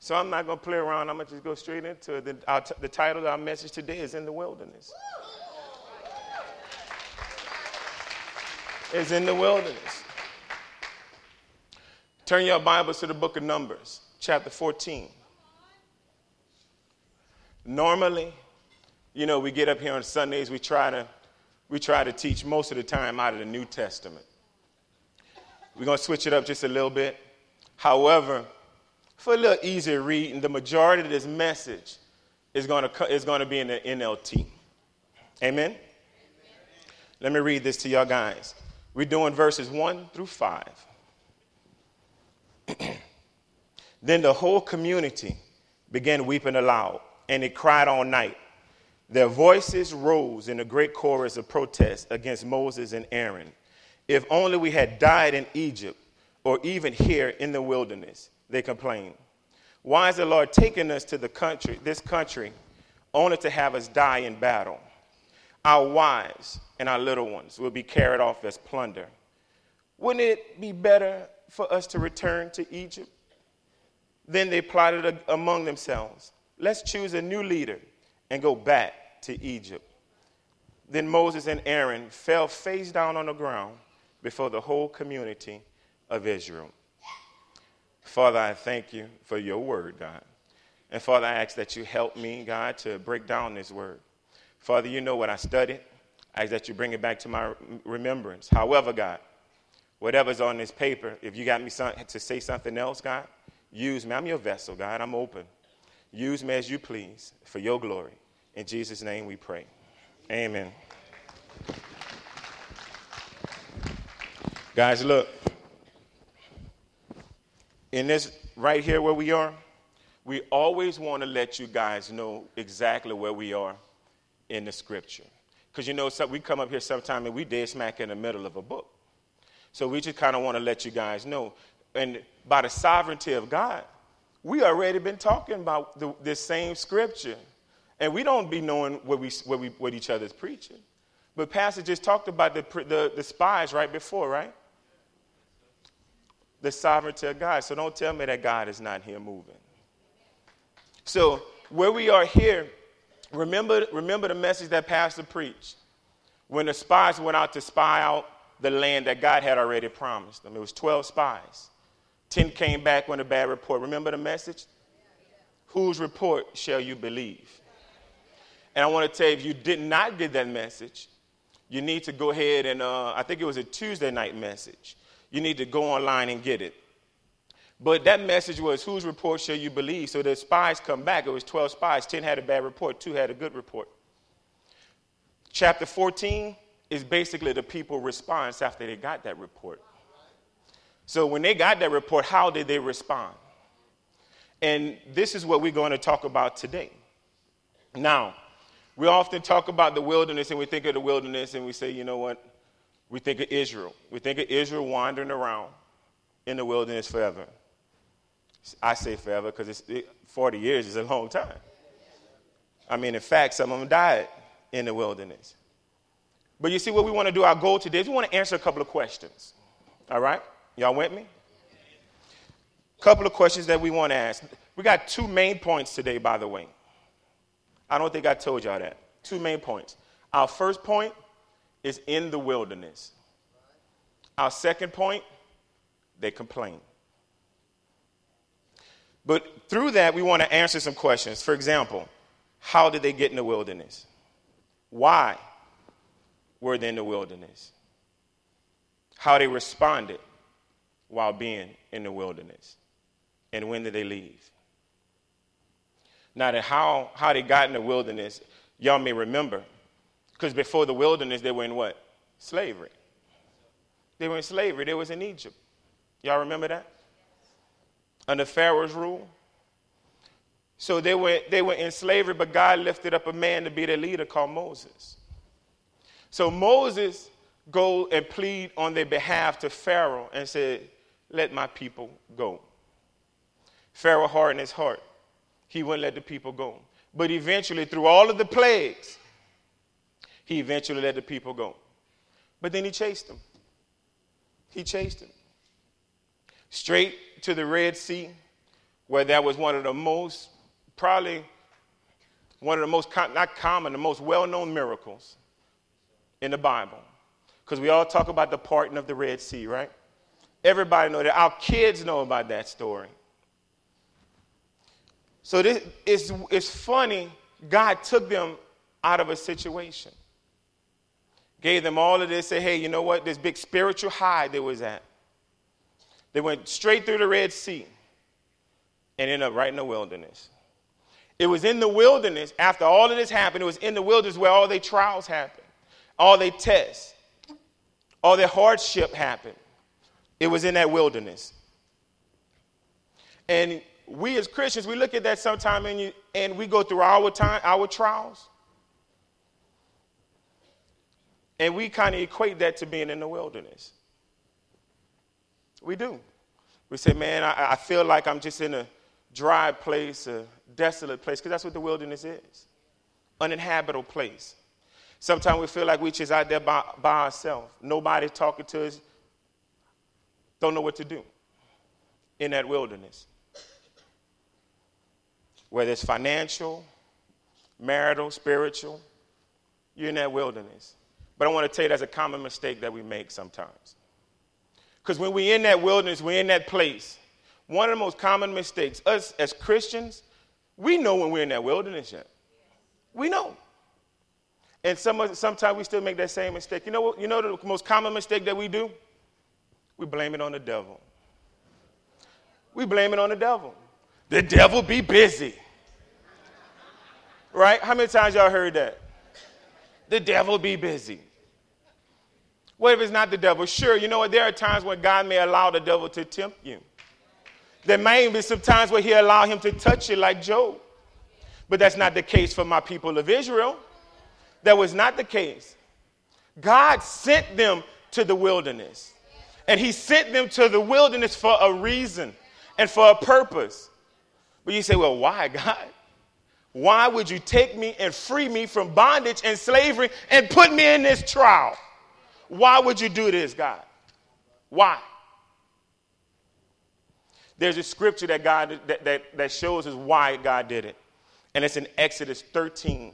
So I'm not going to play around. I'm going to just go straight into it. The title of our message today is In the Wilderness. Is in the wilderness. Turn your Bibles to the book of Numbers, chapter 14. Normally, we get up here on Sundays, we try to teach most of the time out of the New Testament. We're going to switch it up just a little bit. However, for a little easier reading, the majority of this message is going to be in the NLT. Amen? Let me read this to y'all guys. We're doing verses 1 through 5. Then the whole community began weeping aloud, and they cried all night. Their voices rose in a great chorus of protest against Moses and Aaron. If only we had died in Egypt, or even here in the wilderness, they complained. Why has the Lord taken us to this country, only to have us die in battle? Our wives and our little ones will be carried off as plunder. Wouldn't it be better for us to return to Egypt? Then they plotted among themselves, let's choose a new leader and go back to Egypt. Then Moses and Aaron fell face down on the ground before the whole community of Israel. Father, I thank you for your word, God. And Father, I ask that you help me, God, to break down this word. Father, you know what I studied. I ask that you bring it back to my remembrance. However, God, whatever's on this paper, if you got me to say something else, God, use me. I'm your vessel, God. I'm open. Use me as you please for your glory. In Jesus' name we pray. Amen. Guys, look. In this right here where we are, we always want to let you guys know exactly where we are in the scripture. Because, so we come up here sometime and we dead smack in the middle of a book. So we just kind of want to let you guys know. And by the sovereignty of God, we already been talking about this same scripture. And we don't be knowing what each other's preaching. But Pastor just talked about the spies right before, right? The sovereignty of God. So don't tell me that God is not here moving. So where we are here, remember the message that Pastor preached. When the spies went out to spy out the land that God had already promised them. It was 12 spies. 10 came back with a bad report. Remember the message? Whose report shall you believe? And I want to tell you, if you did not get that message, you need to go ahead and, I think it was a Tuesday night message. You need to go online and get it. But that message was, whose report shall you believe? So the spies come back. It was 12 spies. 10 had a bad report. 2 had a good report. Chapter 14 is basically the people's response after they got that report. So when they got that report, how did they respond? And this is what we're going to talk about today. Now, we often talk about the wilderness, and we think of the wilderness, and we say, you know what? We think of Israel. We think of Israel wandering around in the wilderness forever. I say forever because 40 years is a long time. I mean, in fact, some of them died in the wilderness. But you see what we want to do, our goal today is we want to answer a couple of questions. All right? Y'all with me? A couple of questions that we want to ask. We got 2 main points today, by the way. I don't think I told y'all that. 2 main points. Our first point is in the wilderness. Our second point, they complain. But through that, we want to answer some questions. For example, how did they get in the wilderness? Why were they in the wilderness? How they responded while being in the wilderness. And when did they leave? Now, how they got in the wilderness, y'all may remember. Because before the wilderness, they were in what? Slavery. They were in slavery. They was in Egypt. Y'all remember that? Under Pharaoh's rule. So they were in slavery, but God lifted up a man to be their leader called Moses. So Moses go and plead on their behalf to Pharaoh and said, let my people go. Pharaoh hardened his heart. He wouldn't let the people go. But eventually, through all of the plagues, he eventually let the people go. But then he chased them. He chased them. Straight to the Red Sea, where that was one of the most, probably one of the most, not common, the most well-known miracles in the Bible. Because we all talk about the parting of the Red Sea, right? Everybody knows that. Our kids know about that story. So this it's funny. God took them out of a situation. Gave them all of this, said, hey, you know what? This big spiritual high they was at. They went straight through the Red Sea and ended up right in the wilderness. It was in the wilderness, after all of this happened, it was in the wilderness where all their trials happened, all their tests, all their hardship happened. It was in that wilderness. And we as Christians, we look at that sometime and we go through our trials. And we kind of equate that to being in the wilderness. We do. We say, man, I feel like I'm just in a dry place, a desolate place, because that's what the wilderness is. Uninhabitable place. Sometimes we feel like we're just out there by ourselves. Nobody talking to us. Don't know what to do in that wilderness. Whether it's financial, marital, spiritual, you're in that wilderness. But I want to tell you that's a common mistake that we make sometimes. Because when we're in that wilderness, we're in that place. One of the most common mistakes, us as Christians, we know when we're in that wilderness yet. We know. And sometimes we still make that same mistake. You know what? You know the most common mistake that we do? We blame it on the devil. We blame it on the devil. The devil be busy. Right? How many times y'all heard that? The devil be busy. What if it's not the devil? Sure, you know what? There are times when God may allow the devil to tempt you. There may be some times where he'll allow him to touch you like Job. But that's not the case for my people of Israel. That was not the case. God sent them to the wilderness. And he sent them to the wilderness for a reason and for a purpose. But you say, well, why, God? Why would you take me and free me from bondage and slavery and put me in this trial? Why would you do this, God? Why? There's a scripture that God that shows us why God did it. And it's in Exodus 13.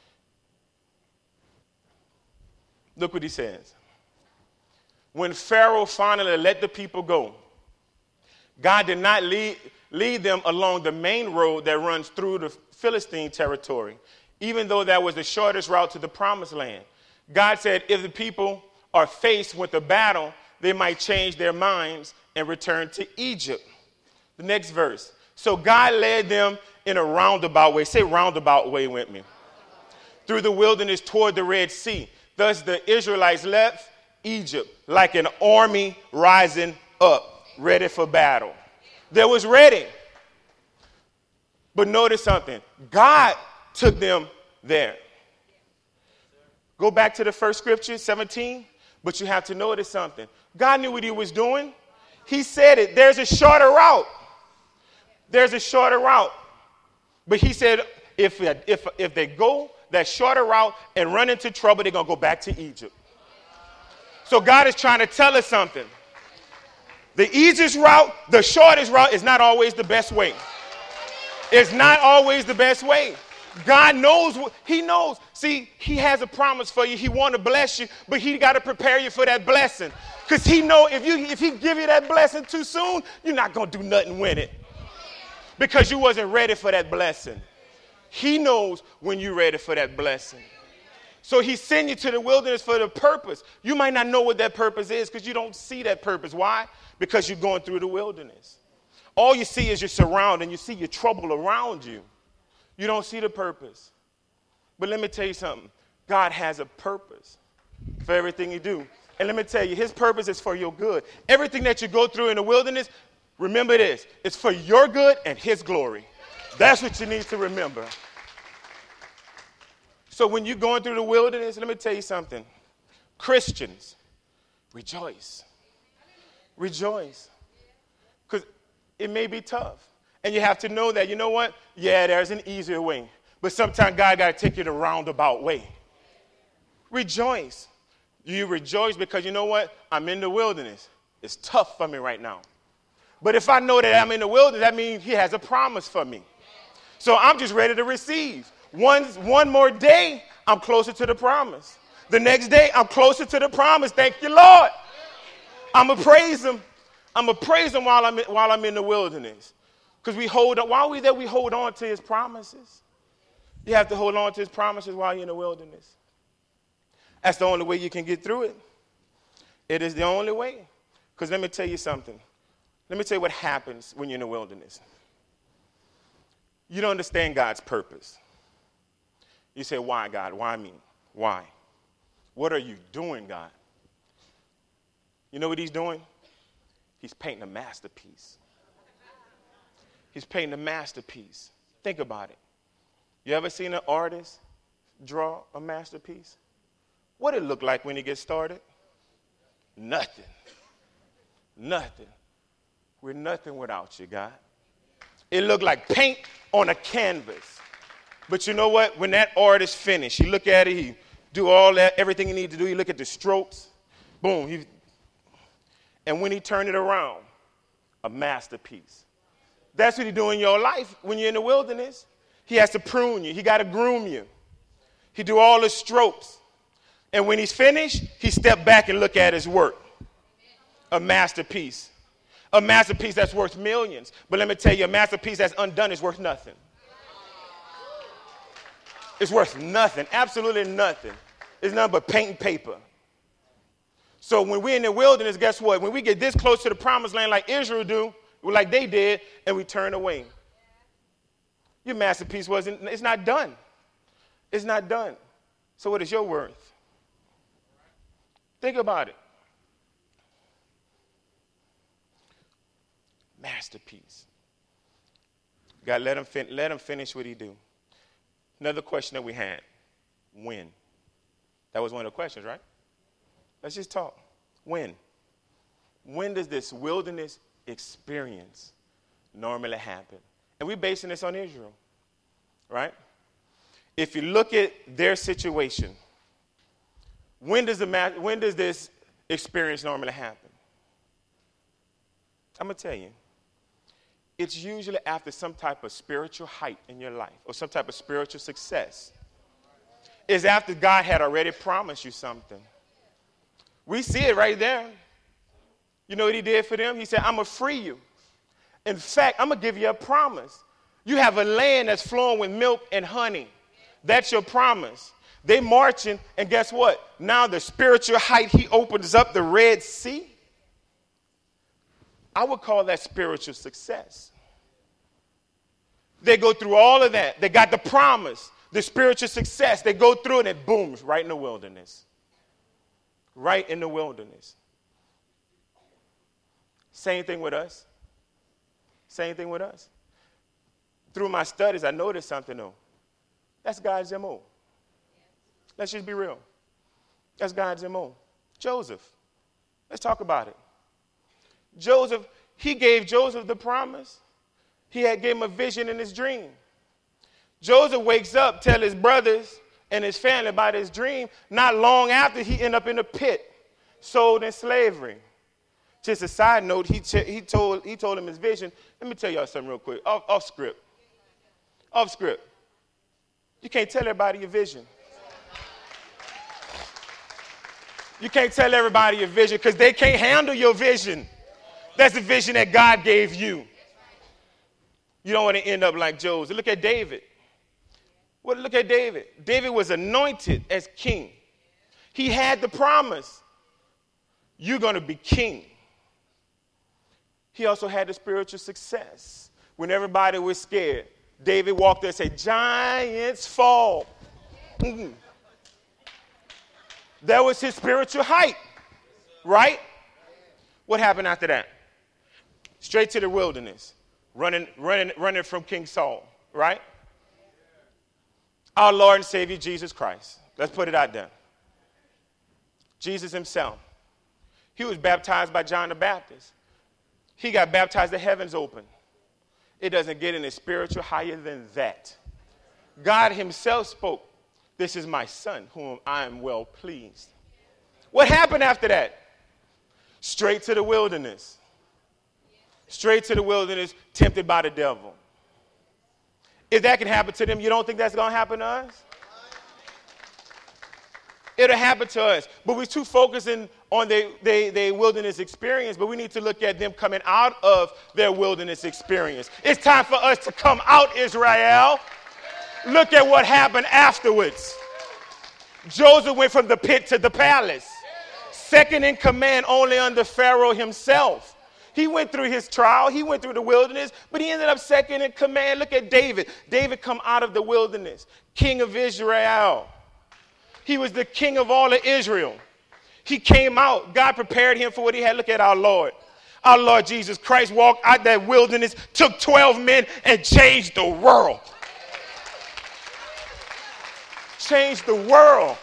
Look what he says. When Pharaoh finally let the people go, God did not lead them along the main road that runs through the Philistine territory, even though that was the shortest route to the promised land. God said if the people are faced with a battle, they might change their minds and return to Egypt. The next verse. So God led them in a roundabout way. Say roundabout way with me. Through the wilderness toward the Red Sea. Thus the Israelites left Egypt like an army rising up, ready for battle. They was ready. But notice something. God took them there. Go back to the first scripture, 17. But you have to notice something. God knew what he was doing. He said it. There's a shorter route. There's a shorter route. But he said if they go that shorter route and run into trouble, they're going to go back to Egypt. So God is trying to tell us something. The easiest route, the shortest route is not always the best way. It's not always the best way. God knows what he knows. See, he has a promise for you. He want to bless you, but he got to prepare you for that blessing. Because he know if he give you that blessing too soon, you're not going to do nothing with it. Because you wasn't ready for that blessing. He knows when you're ready for that blessing. So he sent you to the wilderness for the purpose. You might not know what that purpose is because you don't see that purpose. Why? Because you're going through the wilderness. All you see is your surrounding. You see your trouble around you. You don't see the purpose. But let me tell you something. God has a purpose for everything you do. And let me tell you, his purpose is for your good. Everything that you go through in the wilderness, remember this. It's for your good and his glory. That's what you need to remember. So when you're going through the wilderness, let me tell you something. Christians, rejoice. Rejoice. Because it may be tough. And you have to know that, you know what? Yeah, there's an easier way. But sometimes God got to take you the roundabout way. Rejoice. You rejoice because you know what? I'm in the wilderness. It's tough for me right now. But if I know that I'm in the wilderness, that means he has a promise for me. So I'm just ready to receive. One more day, I'm closer to the promise. The next day, I'm closer to the promise. Thank you, Lord. I'm going to praise him. I'm going to praise him while I'm in the wilderness. Because we hold on. While we're there, we hold on to his promises. You have to hold on to his promises while you're in the wilderness. That's the only way you can get through it. It is the only way. Because let me tell you something. Let me tell you what happens when you're in the wilderness. You don't understand God's purpose. You say, why, God? Why me? Why? What are you doing, God? You know what he's doing? He's painting a masterpiece. He's painting a masterpiece. Think about it. You ever seen an artist draw a masterpiece? What it look like when he gets started? Nothing. Nothing. We're nothing without you, God. It looked like paint on a canvas. But you know what? When that artist finished, he look at it, he do all that, everything he needs to do. He look at the strokes. Boom. And when he turned it around, a masterpiece. That's what he do in your life when you're in the wilderness. He has to prune you. He got to groom you. He do all the strokes. And when he's finished, he step back and look at his work. A masterpiece. A masterpiece that's worth millions. But let me tell you, a masterpiece that's undone is worth nothing. It's worth nothing. Absolutely nothing. It's nothing but paint and paper. So when we're in the wilderness, guess what? When we get this close to the promised land like Israel do, like they did, and we turn away. Your masterpiece it's not done. It's not done. So what is your worth? Think about it. Masterpiece. God, let him finish what he do. Another question that we had. When? That was one of the questions, right? Let's just talk. When? When does this wilderness experience normally happen? And we're basing this on Israel, right? If you look at their situation, when does this experience normally happen? I'm going to tell you. It's usually after some type of spiritual height in your life or some type of spiritual success. It's after God had already promised you something. We see it right there. You know what he did for them? He said, I'm going to free you. In fact, I'm going to give you a promise. You have a land that's flowing with milk and honey. That's your promise. They marching, and guess what? Now the spiritual height, he opens up the Red Sea. I would call that spiritual success. They go through all of that. They got the promise, the spiritual success. They go through it, and it booms right in the wilderness. Right in the wilderness. Same thing with us. Same thing with us. Through my studies, I noticed something though. That's God's MO. Let's just be real. That's God's MO. Joseph. Let's talk about it. Joseph, he gave Joseph the promise. He gave him a vision in his dream. Joseph wakes up, tell his brothers and his family about his dream. Not long after, he ended up in a pit, sold in slavery. Just a side note, he told him his vision. Let me tell y'all something real quick, off script. Off script. You can't tell everybody your vision. You can't tell everybody your vision because they can't handle your vision. That's the vision that God gave you. You don't want to end up like Joseph. Look at David. Well, look at David. David was anointed as king. He had the promise. You're going to be king. He also had the spiritual success. When everybody was scared, David walked there and said, giants fall. Mm-hmm. That was his spiritual height, right? What happened after that? Straight to the wilderness, running from King Saul, right? Our Lord and Savior, Jesus Christ. Let's put it out there. Jesus himself. He was baptized by John the Baptist. He got baptized, the heavens open. It doesn't get any spiritual higher than that. God himself spoke, this is my son, whom I am well pleased. What happened after that? Straight to the wilderness. Straight to the wilderness, tempted by the devil. If that can happen to them, you don't think that's going to happen to us? It'll happen to us. But we're too focusing on their wilderness experience, but we need to look at them coming out of their wilderness experience. It's time for us to come out, Israel. Look at what happened afterwards. Joseph went from the pit to the palace. Second in command only under Pharaoh himself. He went through his trial. He went through the wilderness, but he ended up second in command. Look at David. David come out of the wilderness, king of Israel. He was the king of all of Israel. He came out. God prepared him for what he had. Look at our Lord. Our Lord Jesus Christ walked out that wilderness, took 12 men, and changed the world. Changed the world.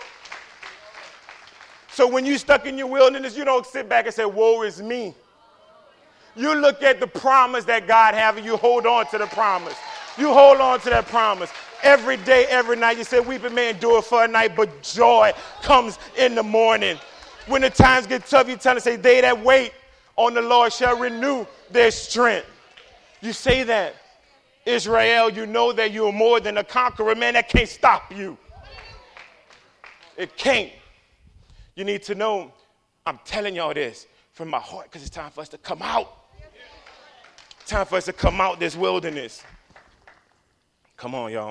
So when you're stuck in your wilderness, you don't sit back and say, woe is me. You look at the promise that God has and you hold on to the promise. You hold on to that promise. Every day, every night, you say, weeping may endure for a night, but joy comes in the morning. When the times get tough, you tell them, say, they that wait on the Lord shall renew their strength. You say that. Israel, you know that you are more than a conqueror. Man, that can't stop you. It can't. You need to know, I'm telling y'all this from my heart because it's time for us to come out. Time for us to come out this wilderness. Come on, y'all.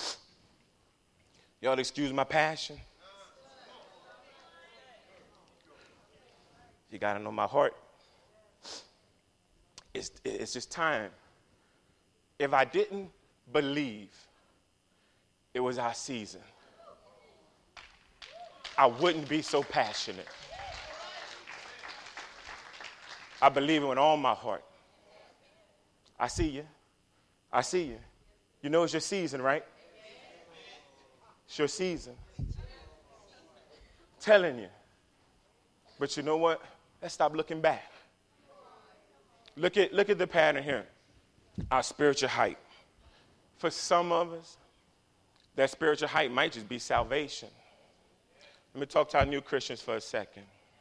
Y'all excuse my passion. You got to know my heart. It's just time. If I didn't believe it was our season, I wouldn't be so passionate. I believe it with all my heart. I see you. I see you. You know it's your season, right? It's your season. Telling you. But you know what? Let's stop looking back. Look at the pattern here. Our spiritual height. For some of us, that spiritual height might just be salvation. Let me talk to our new Christians for a second.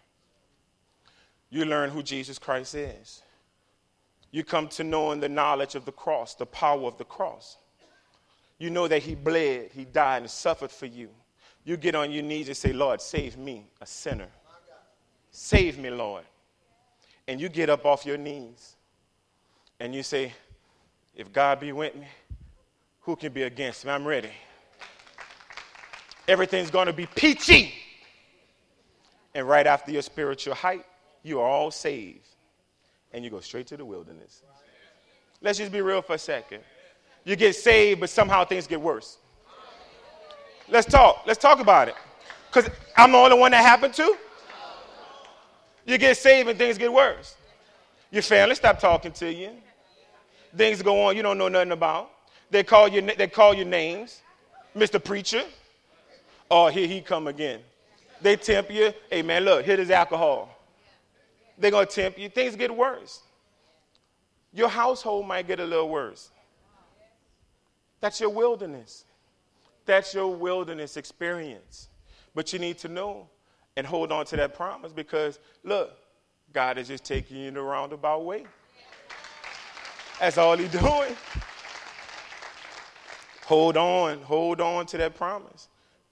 You learn who Jesus Christ is. You come to knowing the knowledge of the cross, the power of the cross. You know that he bled, he died, and suffered for you. You get on your knees and say, Lord, save me, a sinner. Save me, Lord. And you get up off your knees and you say, if God be with me, who can be against me? I'm ready. Everything's going to be peachy. And right after your spiritual height, you are all saved. And you go straight to the wilderness. Let's just be real for a second. You get saved, but somehow things get worse. Let's talk. Let's talk about it. Because I'm the only one that happened to. You get saved and things get worse. Your family stop talking to you. Things go on you don't know nothing about. They call you names. Mr. Preacher. Oh, here he come again. They tempt you. Hey, man, look, here is alcohol. They're going to tempt you. Things get worse. Your household might get a little worse. That's your wilderness. That's your wilderness experience. But you need to know and hold on to that promise because, look, God is just taking you in a roundabout way. That's all he's doing. Hold on to that promise.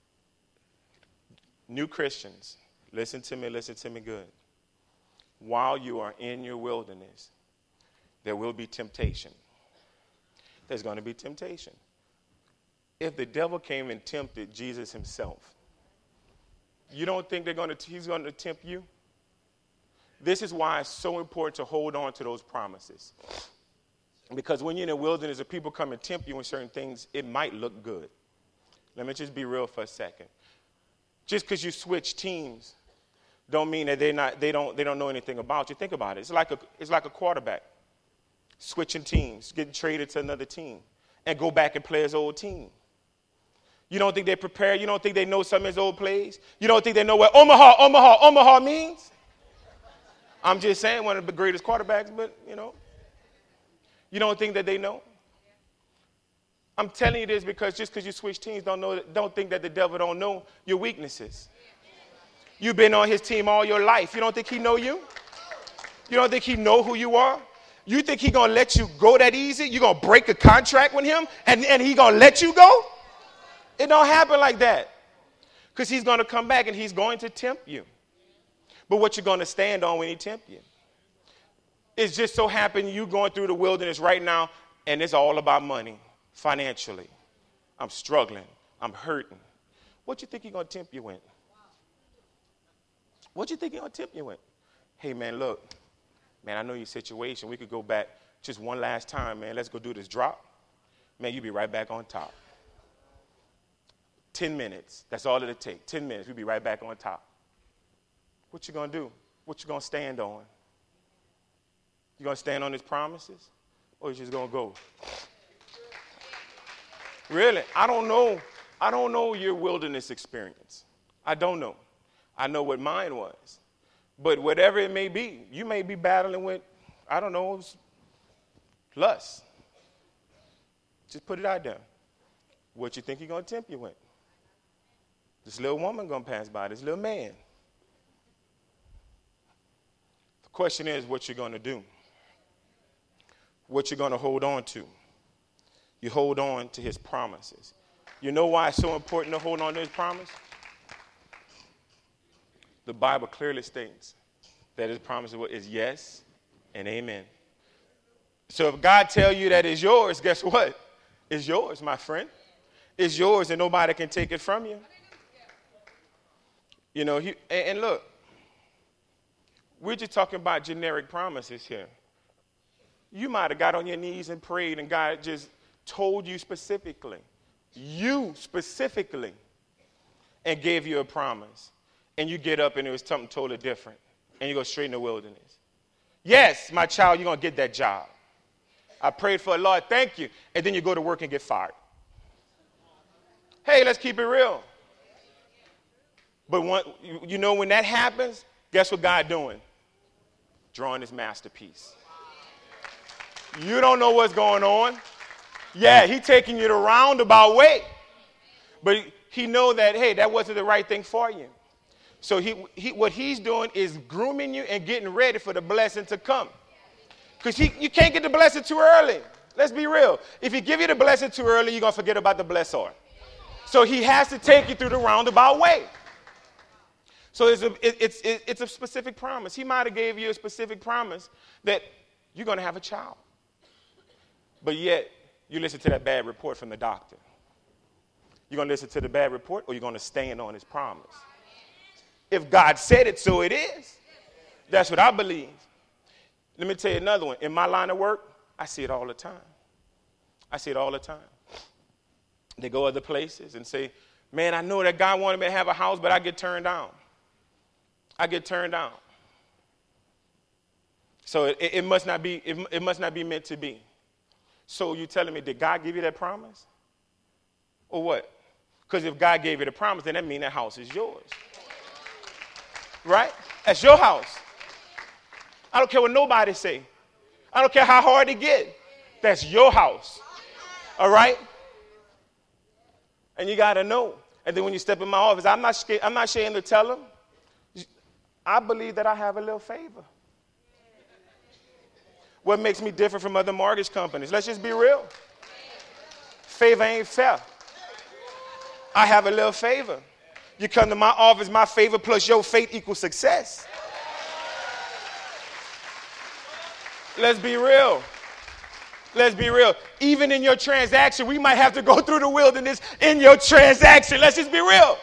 New Christians, listen to me good. While you are in your wilderness, there will be temptation. There's going to be temptation. If the devil came and tempted Jesus himself, you don't think he's going to tempt you? This is why it's so important to hold on to those promises. Because when you're in the wilderness, if people come and tempt you in certain things, it might look good. Let me just be real for a second. Just because you switch teams don't mean that they don't know anything about you. Think about it. It's like a quarterback switching teams, getting traded to another team, and go back and play his old team. You don't think they're prepared? You don't think they know some of his old plays? You don't think they know what Omaha means? I'm just saying one of the greatest quarterbacks, but, you don't think that they know? I'm telling you this because just because you switch teams, don't think that the devil don't know your weaknesses. You've been on his team all your life. You don't think he know you? You don't think he know who you are? You think he going to let you go that easy? You going to break a contract with him and he going to let you go? It don't happen like that. Because he's going to come back and he's going to tempt you. But what you're going to stand on when he tempt you? It's just so happen you going through the wilderness right now and it's all about money, financially. I'm struggling. I'm hurting. What you think he's going to tempt you with? What you think he's going to tempt you with? Hey, man, look. Man, I know your situation. We could go back just one last time, man. Let's go do this drop. Man, you'll be right back on top. 10 minutes. That's all it'll take. 10 minutes. We'll be right back on top. What you going to do? What you going to stand on? You going to stand on his promises? Or you just going to go? Really? I don't know. I don't know your wilderness experience. I don't know. I know what mine was. But whatever it may be, you may be battling with, I don't know, lust. Just put it out there. What you think he's going to tempt you with? This little woman going to pass by, this little man. The question is what you're going to do. What you're going to hold on to. You hold on to his promises. You know why it's so important to hold on to his promise? The Bible clearly states that his promise is yes and amen. So if God tells you that it's yours, guess what? It's yours, my friend. It's yours and nobody can take it from you. You know, and look, we're just talking about generic promises here. You might have got on your knees and prayed and God just told you specifically, and gave you a promise. And you get up and it was something totally different. And you go straight in the wilderness. Yes, my child, you're going to get that job. I prayed for it, Lord, thank you. And then you go to work and get fired. Hey, let's keep it real. But when that happens, guess what God doing? Drawing his masterpiece. You don't know what's going on. Yeah, he taking you the roundabout way. But he know that, hey, that wasn't the right thing for you. So what he's doing is grooming you and getting ready for the blessing to come. Because you can't get the blessing too early. Let's be real. If he give you the blessing too early, you're going to forget about the blessor. So he has to take you through the roundabout way. So it's a specific promise. He might have gave you a specific promise that you're going to have a child. But yet, you listen to that bad report from the doctor. You're going to listen to the bad report or you're going to stand on his promise. If God said it, so it is. That's what I believe. Let me tell you another one. In my line of work, I see it all the time. They go other places and say, man, I know that God wanted me to have a house, but I get turned down. So it must not be meant to be. So you telling me, did God give you that promise? Or what? Because if God gave you the promise, then that means that house is yours. Right? That's your house. I don't care what nobody say. I don't care how hard it get. That's your house. All right? And you got to know. And then when you step in my office, I'm not ashamed to tell them, I believe that I have a little favor. What makes me different from other mortgage companies? Let's just be real. Favor ain't fair. I have a little favor. You come to my office, my favor plus your faith equals success. Let's be real. Even in your transaction, we might have to go through the wilderness in your transaction. Let's just be real.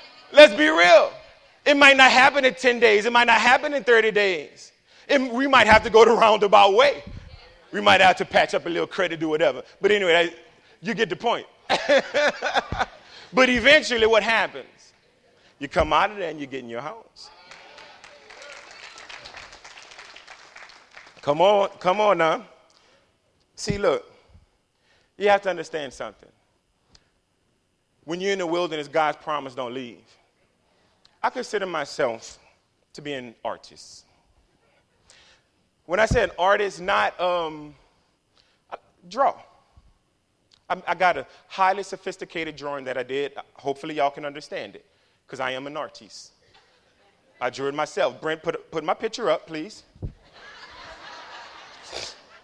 It might not happen in 10 days. It might not happen in 30 days. We might have to go the roundabout way. We might have to patch up a little credit, do whatever. But anyway, you get the point. But eventually what happens? You come out of there and you get in your house. Come on now. See, look, you have to understand something. When you're in the wilderness, God's promise don't leave. I consider myself to be an artist. When I say an artist, not draw. I got a highly sophisticated drawing that I did. Hopefully y'all can understand it, because I am an artist. I drew it myself. Brent, put my picture up, please.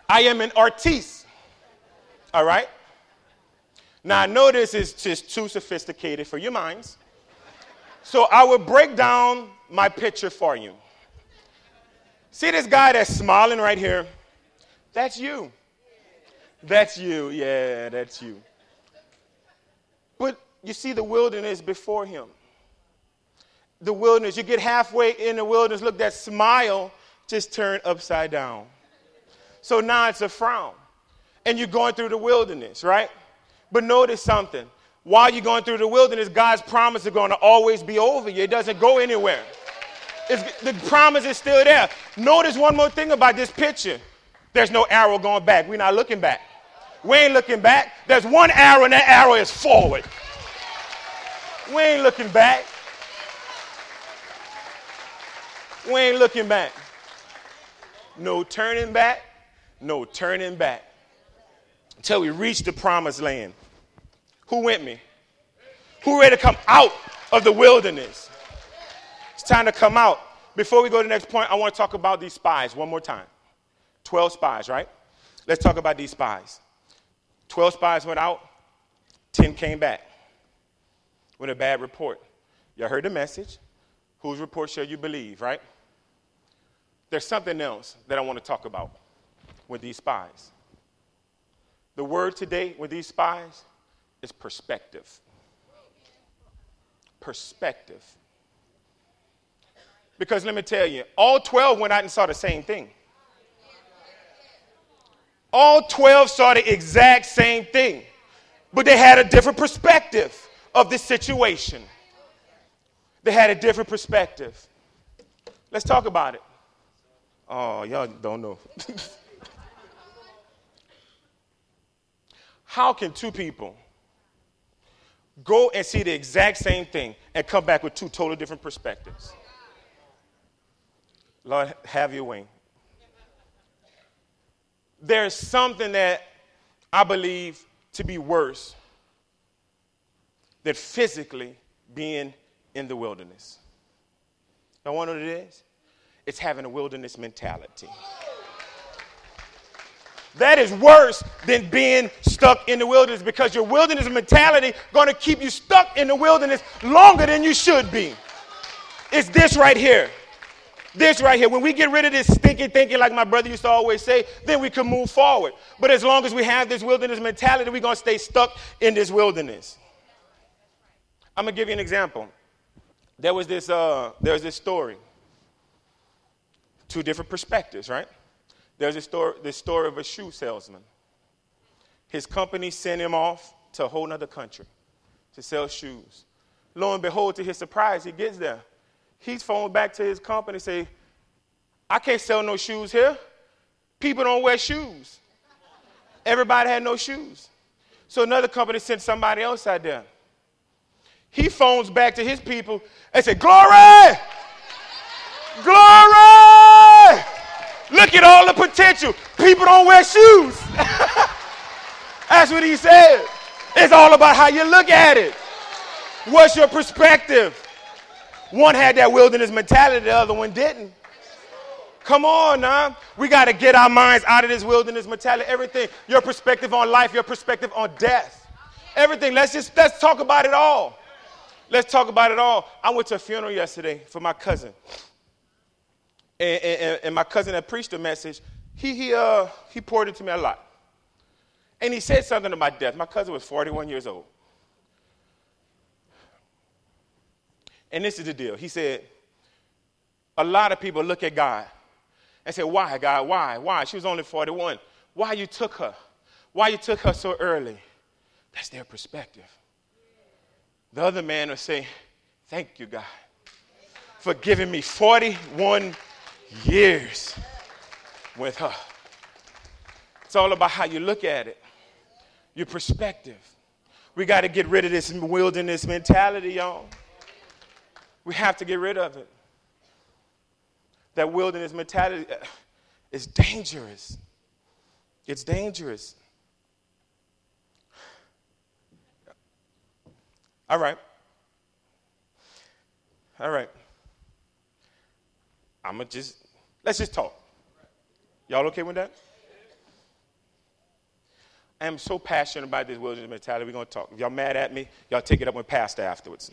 I am an artiste. All right? Now, I know this is just too sophisticated for your minds. So I will break down my picture for you. See this guy that's smiling right here? That's you. That's you. Yeah, that's you. But you see the wilderness before him. The wilderness, you get halfway in the wilderness, look, that smile just turned upside down. So now it's a frown. And you're going through the wilderness, right? But notice something. While you're going through the wilderness, God's promise is going to always be over you. It doesn't go anywhere. The promise is still there. Notice one more thing about this picture. There's no arrow going back. We're not looking back. We ain't looking back. There's one arrow, and that arrow is forward. We ain't looking back. We ain't looking back. No turning back. No turning back. Until we reach the promised land. Who went me? Who ready to come out of the wilderness? It's time to come out. Before we go to the next point, I want to talk about these spies one more time. 12 spies, right? Let's talk about these spies. 12 spies went out. 10 came back with a bad report. You heard the message. Whose report shall you believe, right? There's something else that I want to talk about with these spies. The word today with these spies is perspective. Perspective. Because let me tell you, all 12 went out and saw the same thing. All 12 saw the exact same thing. But they had a different perspective of the situation. They had a different perspective. Let's talk about it. Oh, y'all don't know. How can two people go and see the exact same thing and come back with two totally different perspectives? Lord, have your way. There's something that I believe to be worse than physically being in the wilderness. You want to know what it is? It's having a wilderness mentality. That is worse than being stuck in the wilderness, because your wilderness mentality going to keep you stuck in the wilderness longer than you should be. It's this right here. This right here. When we get rid of this stinking thinking, like my brother used to always say, then we can move forward. But as long as we have this wilderness mentality, we're going to stay stuck in this wilderness. I'm going to give you an example. There was this story. Two different perspectives, right? There's this story of a shoe salesman. His company sent him off to a whole other country to sell shoes. Lo and behold, to his surprise, he gets there. He's phoned back to his company and say, I can't sell no shoes here. People don't wear shoes. Everybody had no shoes. So another company sent somebody else out there. He phones back to his people and said, Glory! Glory! Look at all the potential. People don't wear shoes. That's what he said. It's all about how you look at it. What's your perspective? One had that wilderness mentality, the other one didn't. Come on now. We got to get our minds out of this wilderness mentality. Everything. Your perspective on life, your perspective on death. Everything. Let's talk about it all. Let's talk about it all. I went to a funeral yesterday for my cousin. And my cousin that preached the message, he poured into me a lot. And he said something about death. My cousin was 41 years old. And this is the deal. He said, a lot of people look at God and say, why, God, why? Why? She was only 41. Why you took her? Why you took her so early? That's their perspective. The other man will say, thank you, God, for giving me 41 years with her. It's all about how you look at it, your perspective. We got to get rid of this wilderness mentality, y'all. We have to get rid of it. That wilderness mentality is dangerous. It's dangerous. All right. Let's just talk. Y'all okay with that? I am so passionate about this wilderness mentality. We're going to talk. If y'all mad at me, y'all take it up with Pastor afterwards.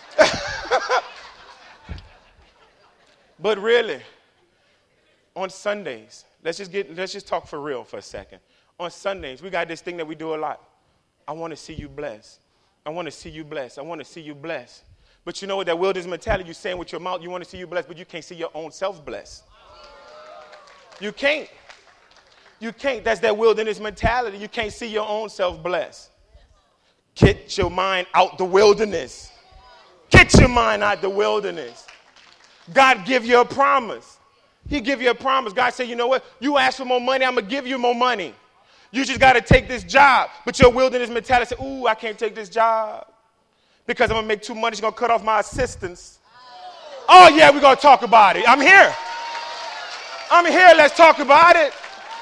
But really, on Sundays, let's just talk for real for a second. On Sundays, we got this thing that we do a lot. I want to see you blessed. I want to see you blessed. I want to see you blessed. But you know what, that wilderness mentality, you're saying with your mouth, you want to see you blessed, but you can't see your own self blessed. You can't. You can't. That's that wilderness mentality. You can't see your own self blessed. Get your mind out the wilderness. Get your mind out the wilderness. God give you a promise. He give you a promise. God said, you know what? You ask for more money, I'm going to give you more money. You just got to take this job. But your wilderness mentality said, ooh, I can't take this job because I'm going to make too much. It's going to cut off my assistance. Oh, yeah, we're going to talk about it. I'm here. I'm here. Let's talk about it.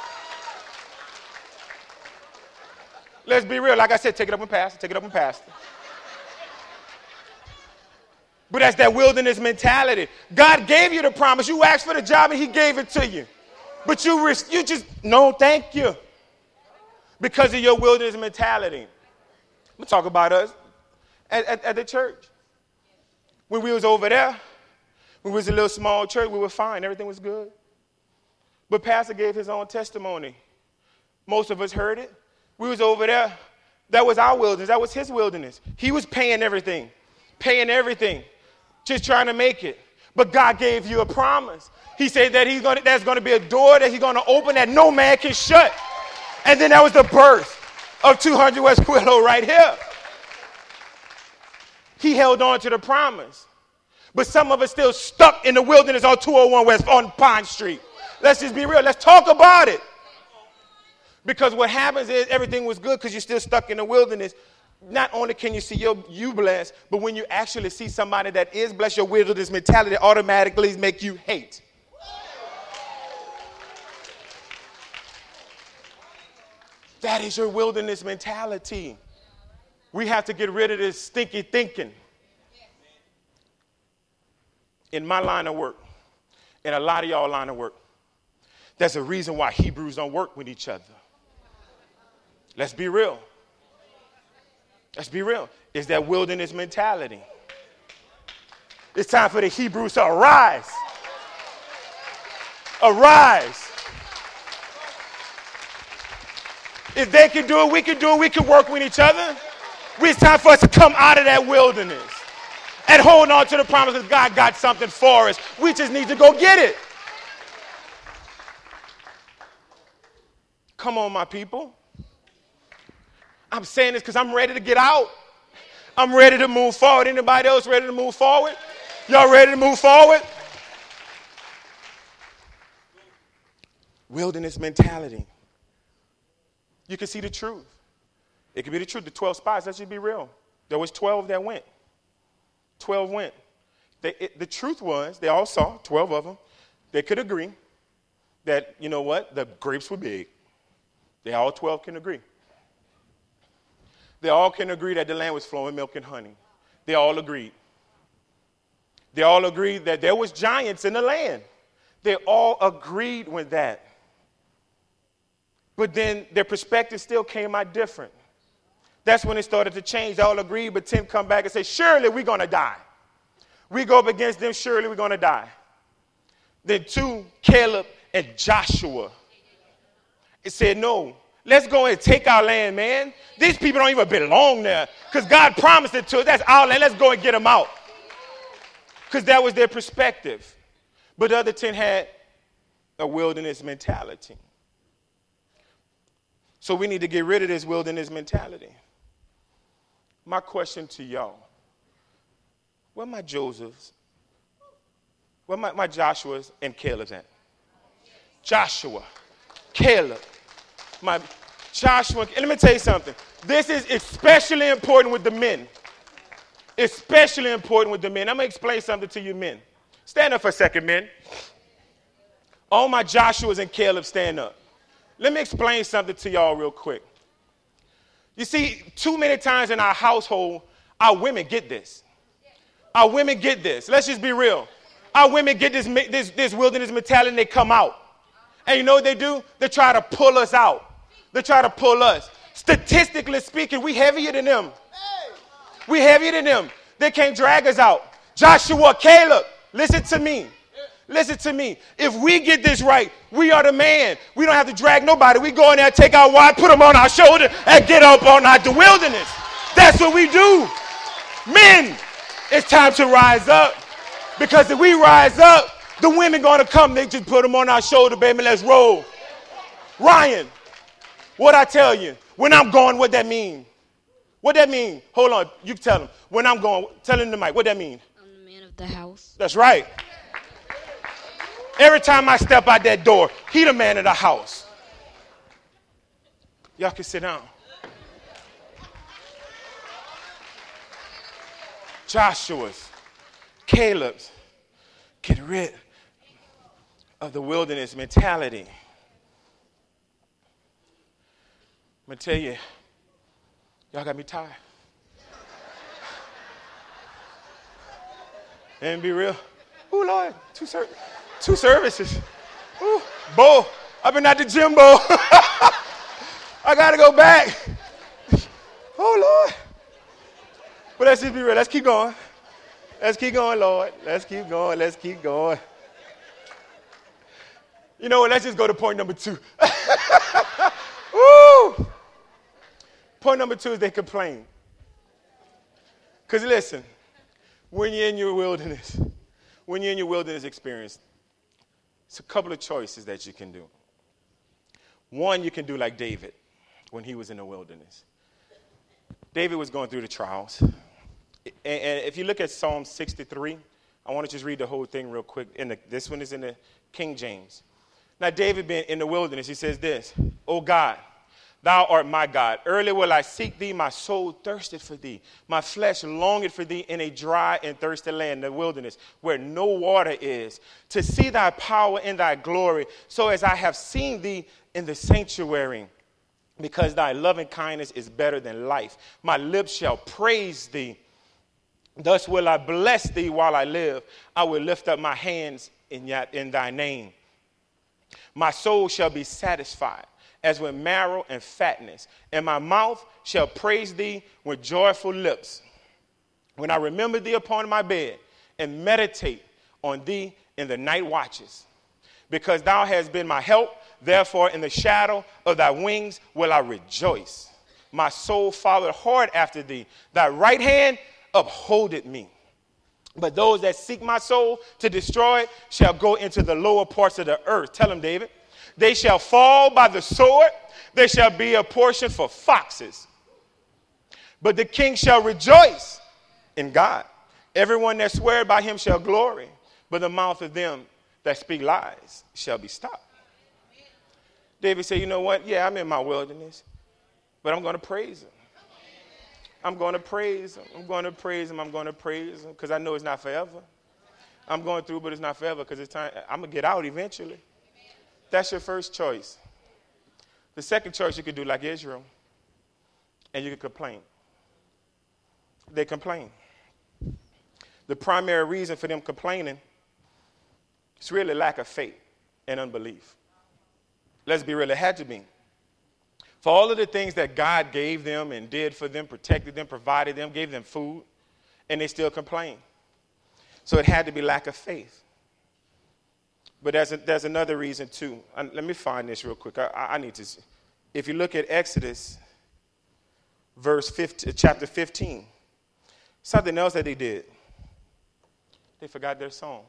Let's be real. Like I said, take it up and pass it. Take it up and pass it. But that's that wilderness mentality. God gave you the promise. You asked for the job and he gave it to you. But you just, no, thank you. Because of your wilderness mentality. I'm going to talk about us at the church. When we was over there, when we was a little small church, we were fine. Everything was good. But Pastor gave his own testimony. Most of us heard it. We was over there. That was our wilderness. That was his wilderness. He was paying everything. Just trying to make it. But God gave you a promise. He said that there's going to be a door that he's going to open that no man can shut. And then that was the birth of 200 West Quillo right here. He held on to the promise. But some of us still stuck in the wilderness on 201 West on Pine Street. Let's just be real. Let's talk about it. Because what happens is everything was good because you're still stuck in the wilderness. Not only can you see you blessed, but when you actually see somebody that is blessed, your wilderness mentality automatically make you hate. That is your wilderness mentality. We have to get rid of this stinky thinking. In my line of work, in a lot of y'all line of work, there's a reason why Hebrews don't work with each other. Let's be real. Let's be real. It's that wilderness mentality. It's time for the Hebrews to arise. Arise. If they can do it, we can do it. We can work with each other. It's time for us to come out of that wilderness and hold on to the promise that God got something for us. We just need to go get it. Come on, my people. I'm saying this because I'm ready to get out. I'm ready to move forward. Anybody else ready to move forward? Y'all ready to move forward? Wilderness mentality. You can see the truth. It could be the truth. The 12 spies, let's just be real. There was 12 that went. 12 went. The truth was, they all saw, 12 of them, they could agree that, you know what, the grapes were big. They all 12 can agree. They all can agree that the land was flowing milk and honey. They all agreed. They all agreed that there was giants in the land. They all agreed with that. But then their perspective still came out different. That's when it started to change. They all agreed, but 10 come back and say, surely we're going to die. We go up against them, surely we're going to die. Then 2, Caleb and Joshua. It said, no. Let's go and take our land, man. These people don't even belong there because God promised it to us. That's our land. Let's go and get them out. Because that was their perspective. But the other 10 had a wilderness mentality. So we need to get rid of this wilderness mentality. My question to y'all, where my Josephs, where my Joshuas and Caleb's at? Joshua, Caleb. My Joshua, and let me tell you something. This is especially important with the men. Especially important with the men. I'm going to explain something to you men. Stand up for a second, men. All my Joshuas and Caleb, stand up. Let me explain something to y'all real quick. You see, too many times in our household, our women get this. Our women get this. Let's just be real. Our women get this wilderness mentality and they come out. And you know what they do? They try to pull us out. They try to pull us. Statistically speaking, we heavier than them. We heavier than them. They can't drag us out. Joshua, Caleb, listen to me. Listen to me. If we get this right, we are the man. We don't have to drag nobody. We go in there, take our wide, put them on our shoulder, and get up on out the wilderness. That's what we do. Men, it's time to rise up. Because if we rise up, the women going to come. They just put them on our shoulder, baby. Let's roll. Ryan, what I tell you, when I'm going, what that mean? What that mean? Hold on. You tell them. When I'm going, tell him the mic. What that mean? I'm the man of the house. That's right. Every time I step out that door, he the man of the house. Y'all can sit down. Joshua's, Caleb's, get rid of the wilderness mentality. I'm going to tell you, y'all got me tired. And be real. Ooh, Lord, two services. Ooh, Bo, I've been at the gym, Bo. I got to go back. Oh, Lord. But let's just be real. Let's keep going. Let's keep going, Lord. Let's keep going. Let's keep going. You know what? Let's just go to point number 2. Woo! Point number 2 is they complain. Because listen, when you're in your wilderness experience, it's a couple of choices that you can do. One, you can do like David when he was in the wilderness. David was going through the trials. And if you look at Psalm 63, I want to just read the whole thing real quick. This one is in the King James. Now, David being in the wilderness, he says this, "O God, thou art my God. Early will I seek thee. My soul thirsted for thee. My flesh longed for thee in a dry and thirsty land," the wilderness, "where no water is, to see thy power and thy glory, so as I have seen thee in the sanctuary. Because thy loving kindness is better than life. My lips shall praise thee. Thus will I bless thee while I live. I will lift up my hands in thy name. My soul shall be satisfied as with marrow and fatness, and my mouth shall praise thee with joyful lips. When I remember thee upon my bed and meditate on thee in the night watches. Because thou hast been my help, therefore in the shadow of thy wings will I rejoice. My soul followed hard after thee. Thy right hand upholdeth me. But those that seek my soul to destroy it shall go into the lower parts of the earth." Tell him, David. "They shall fall by the sword. There shall be a portion for foxes. But the king shall rejoice in God. Everyone that swear by him shall glory. But the mouth of them that speak lies shall be stopped." David said, you know what? Yeah, I'm in my wilderness, but I'm going to praise him. I'm going to praise him. I'm going to praise him. I'm going to praise him because I know it's not forever. I'm going through, but it's not forever because it's time. I'm going to get out eventually. That's your first choice. The second choice, you could do like Israel, and you could complain. They complain. The primary reason for them complaining is really lack of faith and unbelief. Let's be real, it had to be. For all of the things that God gave them and did for them, protected them, provided them, gave them food, and they still complain. So it had to be lack of faith. But there's another reason too. Let me find this real quick. I need to see. If you look at Exodus, chapter 15, something else that they did. They forgot their song.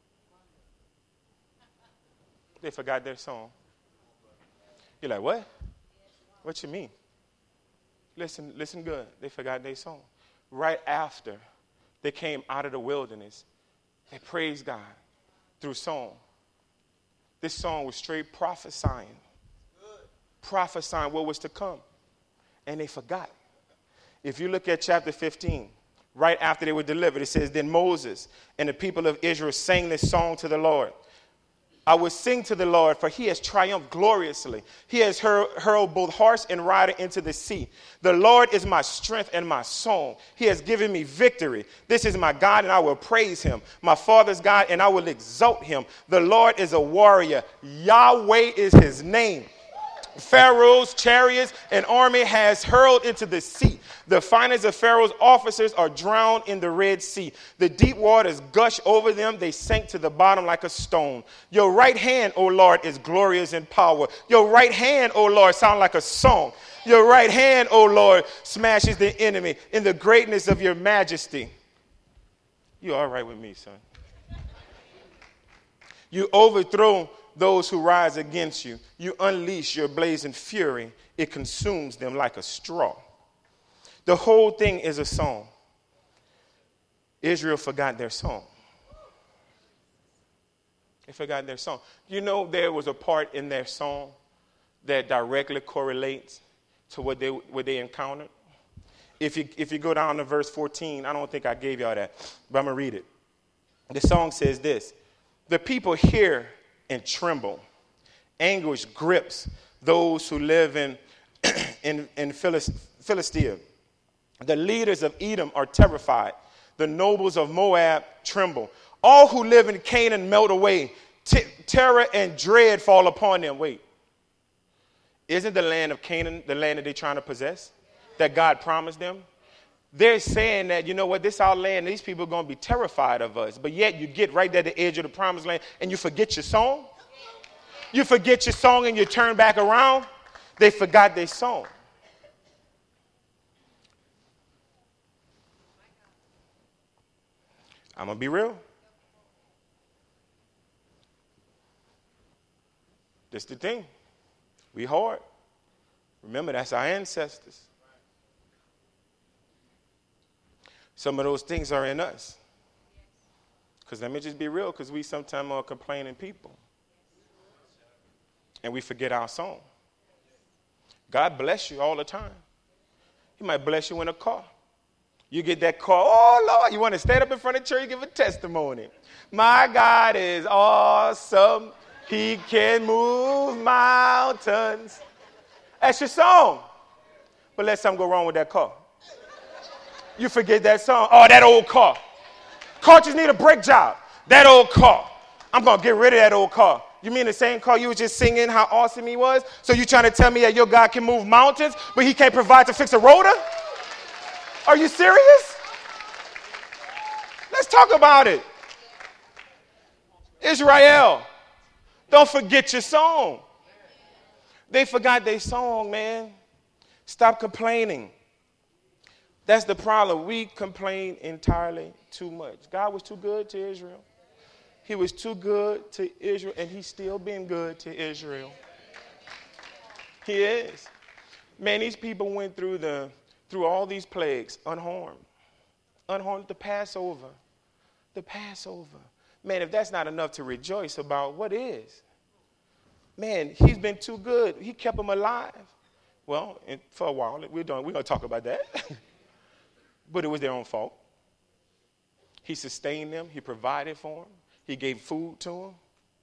They forgot their song. You're like, what? What you mean? Listen good. They forgot their song. Right after they came out of the wilderness, they praised God through song. This song was straight prophesying what was to come. And they forgot. If you look at chapter 15, right after they were delivered, it says, "Then Moses and the people of Israel sang this song to the Lord. I will sing to the Lord, for he has triumphed gloriously. He has hurled both horse and rider into the sea. The Lord is my strength and my song. He has given me victory. This is my God, and I will praise him. My father's God, and I will exalt him. The Lord is a warrior. Yahweh is his name. Pharaoh's chariots and army has hurled into the sea. The finest of Pharaoh's officers are drowned in the Red Sea. The deep waters gush over them. They sank to the bottom like a stone. Your right hand, O Lord, is glorious in power. Your right hand, O Lord, sound like a song. Your right hand, O Lord, smashes the enemy in the greatness of your majesty. You all right with me, son? You overthrow those who rise against you. You unleash your blazing fury. It consumes them like a straw. The whole thing is a song. Israel forgot their song. They forgot their song. You know, there was a part in their song that directly correlates to what they encountered. If you go down to verse 14, I don't think I gave y'all that, but I'm going to read it. The song says this: the people hear and tremble. Anguish grips those who live in Philistia. The leaders of Edom are terrified. The nobles of Moab tremble. All who live in Canaan melt away. Terror and dread fall upon them. Wait. Isn't the land of Canaan the land that they're trying to possess? That God promised them? They're saying that, you know what, this is our land. These people are going to be terrified of us. But yet you get right there at the edge of the promised land and you forget your song. You forget your song and you turn back around. They forgot their song. I'm going to be real. This the thing. We hard. Remember, that's our ancestors. Some of those things are in us. Because let me just be real, because we sometimes are complaining people. And we forget our song. God bless you all the time. He might bless you in a car. You get that car, oh, Lord, you want to stand up in front of church and give a testimony. My God is awesome. He can move mountains. That's your song. But let something go wrong with that car. You forget that song. Oh, that old car. Car just need a brake job. That old car. I'm going to get rid of that old car. You mean the same car you were just singing how awesome he was? So you trying to tell me that your God can move mountains, but he can't provide to fix a rotor? Are you serious? Let's talk about it. Israel, don't forget your song. They forgot their song, man. Stop complaining. That's the problem. We complain entirely too much. God was too good to Israel. He was too good to Israel, and he's still being good to Israel. He is. Man, these people went through all these plagues unharmed. Unharmed. The Passover. Man, if that's not enough to rejoice about, what is? Man, he's been too good. He kept them alive. Well, for a while, we're going to talk about that. But it was their own fault. He sustained them. He provided for them. He gave food to them.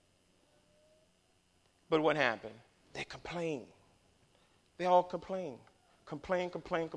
But what happened? They complained. They all complained. Complain.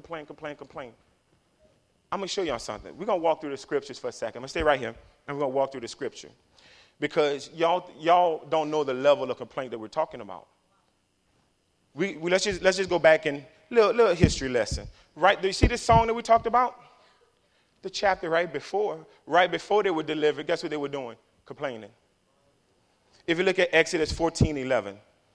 I'm going to show y'all something. We're going to walk through the scriptures for a second. I'm going to stay right here, and we're going to walk through the scripture. Because y'all don't know the level of complaint that we're talking about. Let's just go back and little history lesson. Right? Do you see this song that we talked about? The chapter right before they were delivered, guess what they were doing? Complaining. If you look at Exodus 14:11.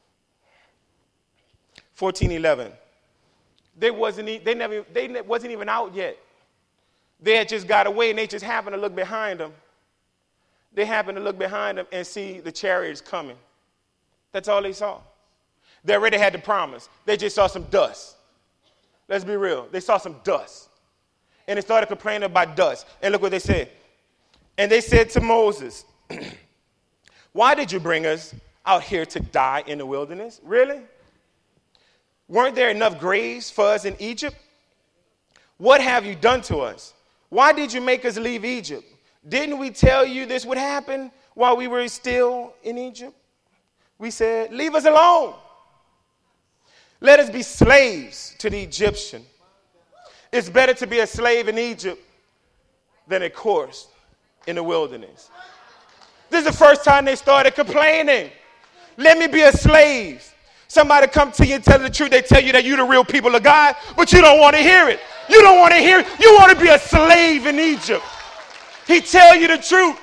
14:11. They wasn't even out yet. They had just got away and they just happened to look behind them. They happened to look behind them and see the chariots coming. That's all they saw. They already had the promise. They just saw some dust. Let's be real. They saw some dust. And they started complaining about dust. And look what they said. And they said to Moses, why did you bring us out here to die in the wilderness? Really? Weren't there enough graves for us in Egypt? What have you done to us? Why did you make us leave Egypt? Didn't we tell you this would happen while we were still in Egypt? We said, leave us alone. Let us be slaves to the Egyptian. It's better to be a slave in Egypt than a corpse in the wilderness. This is the first time they started complaining. Let me be a slave Somebody come to you and tell the truth. They tell you that you're the real people of God, but you don't want to hear it. You don't want to hear it. You want to be a slave in Egypt. He tell you the truth.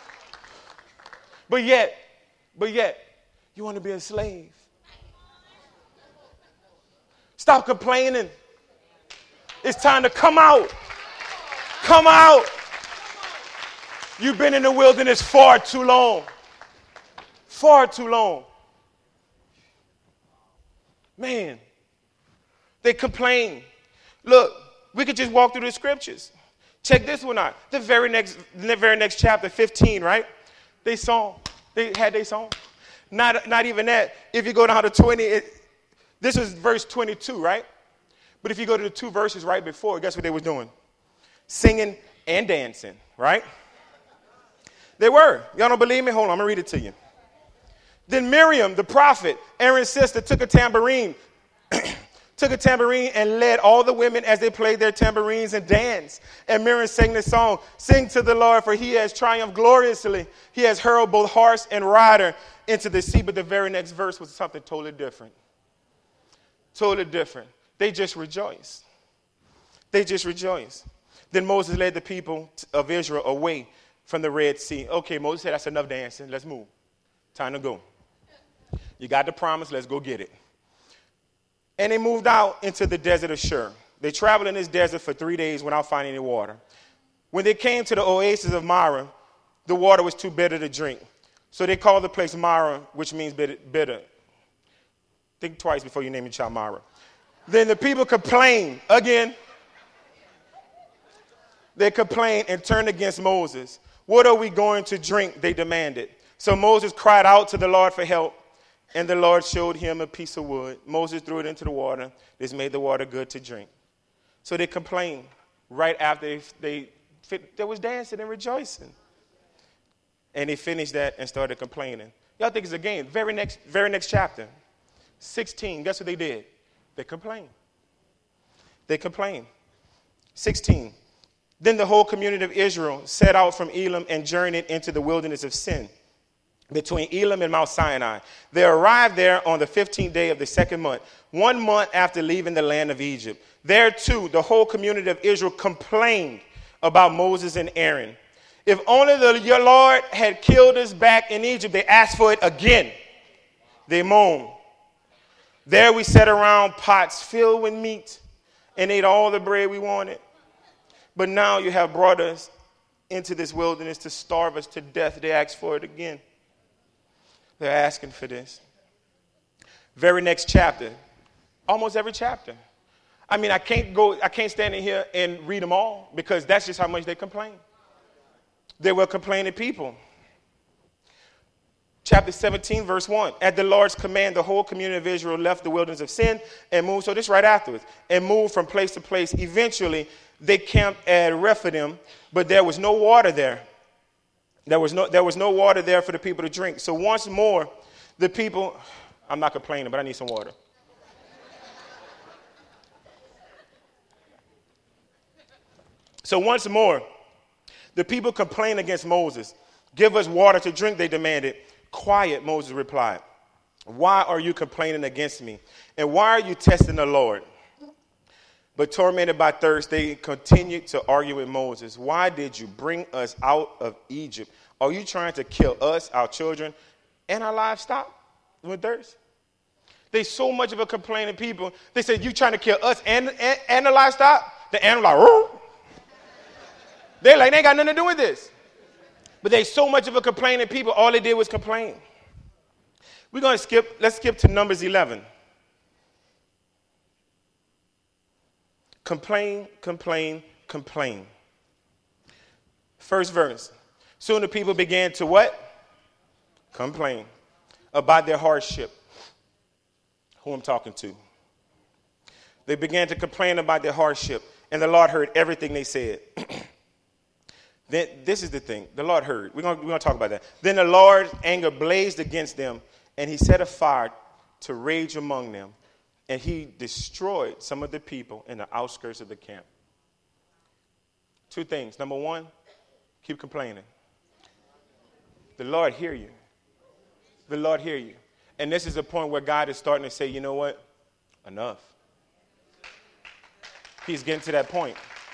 But yet, you want to be a slave. Stop complaining. It's time to come out. Come out. You've been in the wilderness far too long. Far too long. Man, they complain. Look, we could just walk through the scriptures. Check this one out. The very next chapter, 15, right? They had their song. Not even that. If you go down to 20, this is verse 22, right? But if you go to the 2 verses right before, guess what they was doing? Singing and dancing, right? They were. Y'all don't believe me? Hold on, I'm going to read it to you. Then Miriam, the prophet, Aaron's sister, took a tambourine and led all the women as they played their tambourines and danced. And Miriam sang this song, "Sing to the Lord, for he has triumphed gloriously. He has hurled both horse and rider into the sea." But the very next verse was something totally different. Totally different. They just rejoiced. They just rejoiced. Then Moses led the people of Israel away from the Red Sea. Okay, Moses said, that's enough dancing. Let's move. Time to go. You got the promise. Let's go get it. And they moved out into the desert of Shur. They traveled in this desert for 3 days without finding any water. When they came to the oasis of Marah, the water was too bitter to drink. So they called the place Marah, which means bitter. Think twice before you name your child Marah. Then the people complained again. They complained and turned against Moses. "What are we going to drink?" they demanded. So Moses cried out to the Lord for help, and the Lord showed him a piece of wood. Moses threw it into the water. This made the water good to drink. So they complained right after they was dancing and rejoicing. And they finished that and started complaining. Y'all think it's a game. Very next chapter, 16. Guess what they did? They complained. They complained. 16. Then the whole community of Israel set out from Elim and journeyed into the wilderness of Sin, between Elim and Mount Sinai. They arrived there on the 15th day of the 2nd month, 1 month after leaving the land of Egypt. There, too, the whole community of Israel complained about Moses and Aaron. If only your Lord had killed us back in Egypt. They asked for it again. They moaned. There we sat around pots filled with meat and ate all the bread we wanted. But now you have brought us into this wilderness to starve us to death. They asked for it again. They're asking for this. Very next chapter. Almost every chapter. I mean, I can't stand in here and read them all because that's just how much they complain. They were complaining people. Chapter 17, verse 1. At the Lord's command, the whole community of Israel left the wilderness of Sin and moved, so this right afterwards, and moved from place to place. Eventually, they camped at Rephidim, but there was no water there. There was no water there for the people to drink. So once more, the people, I'm not complaining, but I need some water. So once more, the people complained against Moses. "Give us water to drink," they demanded. "Quiet," Moses replied. "Why are you complaining against me? And why are you testing the Lord?" But tormented by thirst, they continued to argue with Moses. "Why did you bring us out of Egypt? Are you trying to kill us, our children, and our livestock with thirst?" They so much of a complaining people. They said, "You trying to kill us and the livestock?" The animal like, "Roo." They're like, they ain't got nothing to do with this. But they so much of a complaining people, all they did was complain. Let's skip to Numbers 11. Complain, complain, complain. First verse. Soon the people began to what? Complain about their hardship. Who I'm talking to. They began to complain about their hardship, and the Lord heard everything they said. Then this is the thing. The Lord heard. We're going to talk about that. Then the Lord's anger blazed against them, and he set a fire to rage among them, and he destroyed some of the people in the outskirts of the camp. 2 things. Number 1, keep complaining. The Lord hear you. The Lord hear you. And this is a point where God is starting to say, you know what? Enough. He's getting to that point.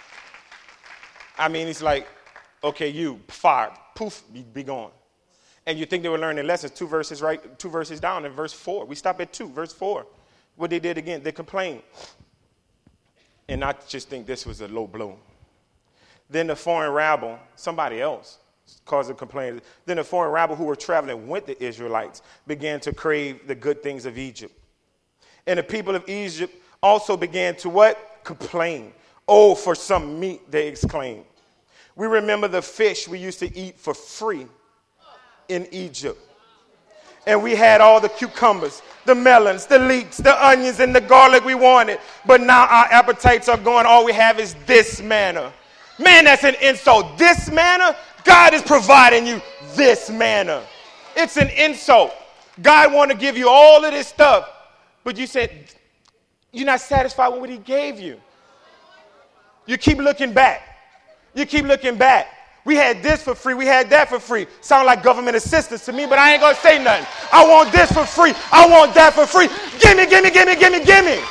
I mean, it's like, okay, you, fire, poof, be gone. And you think they were learning lessons, 2 verses down in verse 4. We stop at 2, verse 4. What they did again, they complained. And I just think this was a low blow. Then the foreign rabble, somebody else, caused a complaint. Then the foreign rabble who were traveling with the Israelites began to crave the good things of Egypt. And the people of Egypt also began to what? Complain. Oh, for some meat, they exclaimed. We remember the fish we used to eat for free in Egypt. And we had all the cucumbers, the melons, the leeks, the onions, and the garlic we wanted. But now our appetites are gone. All we have is this manna. Man, that's an insult. This manna? God is providing you this manna. It's an insult. God want to give you all of this stuff, but you said you're not satisfied with what he gave you. You keep looking back. You keep looking back. We had this for free. We had that for free. Sound like government assistance to me, but I ain't going to say nothing. I want this for free. I want that for free. Give me, give me, give me, give me, give me.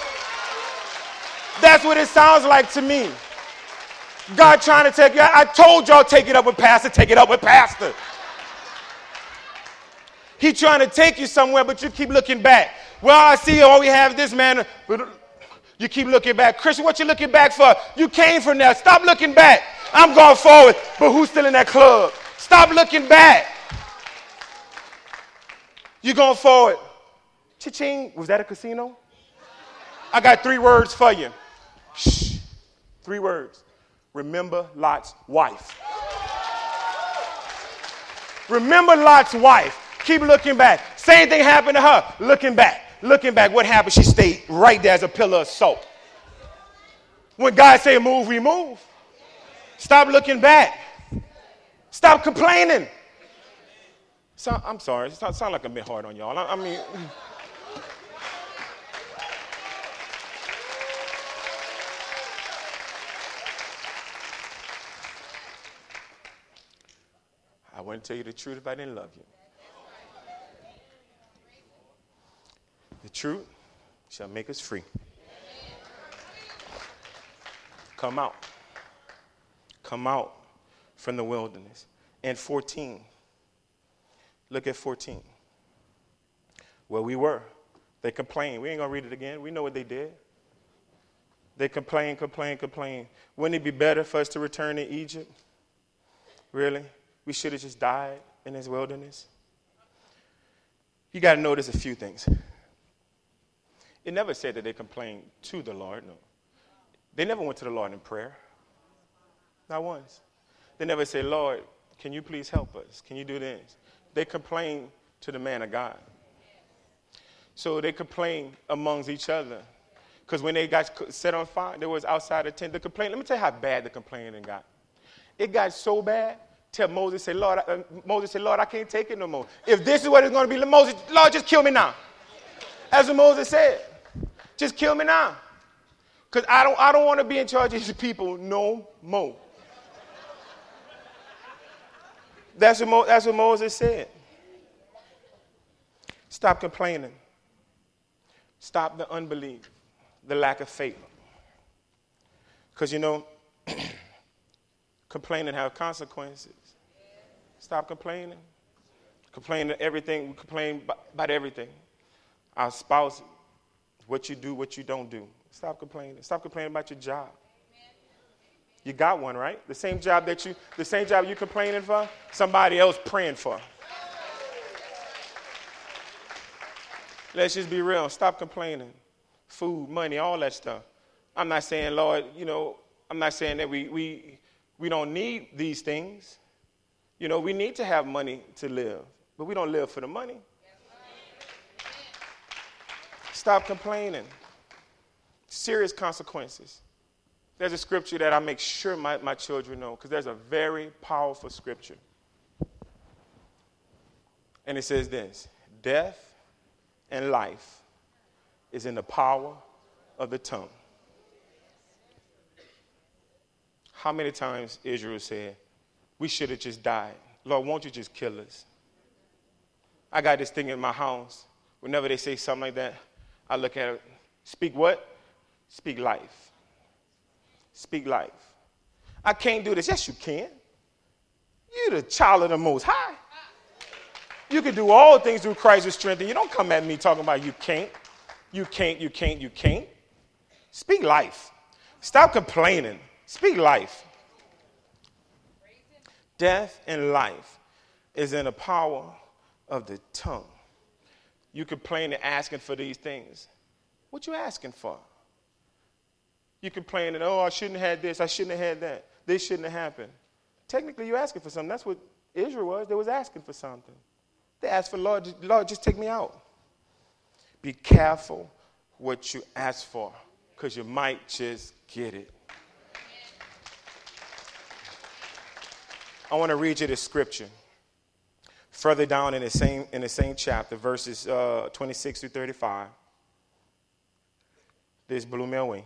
That's what it sounds like to me. God trying to take you. I told y'all take it up with pastor. Take it up with pastor. He trying to take you somewhere, but you keep looking back. Well, I see all we have is this man. But you keep looking back. Christian, what you looking back for? You came from there. Stop looking back. I'm going forward. But who's still in that club? Stop looking back. You going forward. Cha-ching. Was that a casino? I got 3 words for you. Shh. 3 words. Remember Lot's wife. Remember Lot's wife. Keep looking back. Same thing happened to her. Looking back. Looking back. What happened? She stayed right there as a pillar of salt. When God say move, we move. Stop looking back. Stop complaining. I'm sorry. It sounds like I'm a bit hard on y'all. I mean... I wouldn't tell you the truth if I didn't love you. The truth shall make us free. Come out. Come out from the wilderness. And 14. Look at 14. Where we were. They complained. We ain't going to read it again. We know what they did. They complained. Wouldn't it be better for us to return to Egypt? Really? We should have just died in this wilderness. You got to notice a few things. It never said that they complained to the Lord, no. They never went to the Lord in prayer. Not once. They never said, Lord, can you please help us? Can you do this? They complained to the man of God. So they complained amongst each other. Because when they got set on fire, they was outside the tent. The complaint, let me tell you how bad the complaining got. It got so bad. Till Moses said, Lord, I can't take it no more. If this is what it's going to be, Moses, Lord, just kill me now. That's what Moses said. Just kill me now. Because I don't want to be in charge of these people no more. That's what Moses said. Stop complaining. Stop the unbelief, the lack of faith. Because, complaining have consequences. Stop complaining. Complain everything. We complain about everything. Our spouse, what you do, what you don't do. Stop complaining. Stop complaining about your job. You got one, right? The same job you're complaining for, somebody else praying for. Let's just be real. Stop complaining. Food, money, all that stuff. I'm not saying, Lord, I'm not saying that we don't need these things. We need to have money to live, but we don't live for the money. Stop complaining. Serious consequences. There's a scripture that I make sure my children know, because there's a very powerful scripture. And it says this: death and life is in the power of the tongue. How many times Israel said, we should have just died. Lord, won't you just kill us? I got this thing in my house. Whenever they say something like that, I look at it. Speak what? Speak life. Speak life. I can't do this. Yes, you can. You're the child of the Most High. You can do all things through Christ who strengthens you. Don't come at me talking about you can't. You can't, you can't, you can't. Speak life. Stop complaining. Speak life. Death and life is in the power of the tongue. You complain and asking for these things. What you asking for? You complain that, oh, I shouldn't have had this, I shouldn't have had that. This shouldn't have happened. Technically, you're asking for something. That's what Israel was. They was asking for something. They asked for, Lord, just take me out. Be careful what you ask for, because you might just get it. I want to read you this scripture. Further down in the same chapter, verses 26 through 35. This blew me away.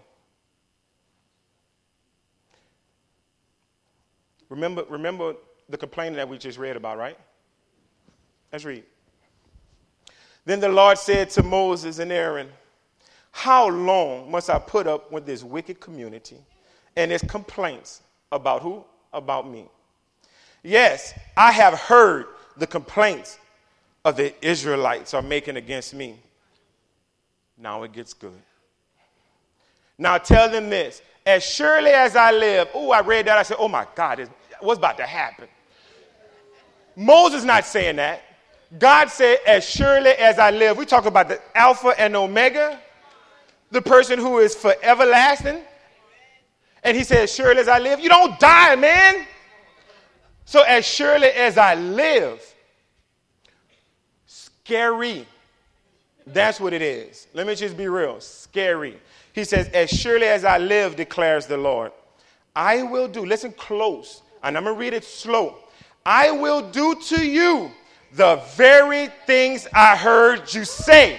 Remember the complaining that we just read about, right? Let's read. Then the Lord said to Moses and Aaron, how long must I put up with this wicked community and its complaints about who? About me. Yes, I have heard the complaints of the Israelites are making against me. Now it gets good. Now tell them this, as surely as I live. Oh, I read that. I said, oh my God, what's about to happen? Moses not saying that. God said, as surely as I live. We talk about the Alpha and Omega, the person who is for everlasting. And he said, as surely as I live. You don't die, man. So as surely as I live. Scary. That's what it is. Let me just be real. Scary. He says, as surely as I live, declares the Lord, I will do, listen close, and I'm going to read it slow. I will do to you the very things I heard you say.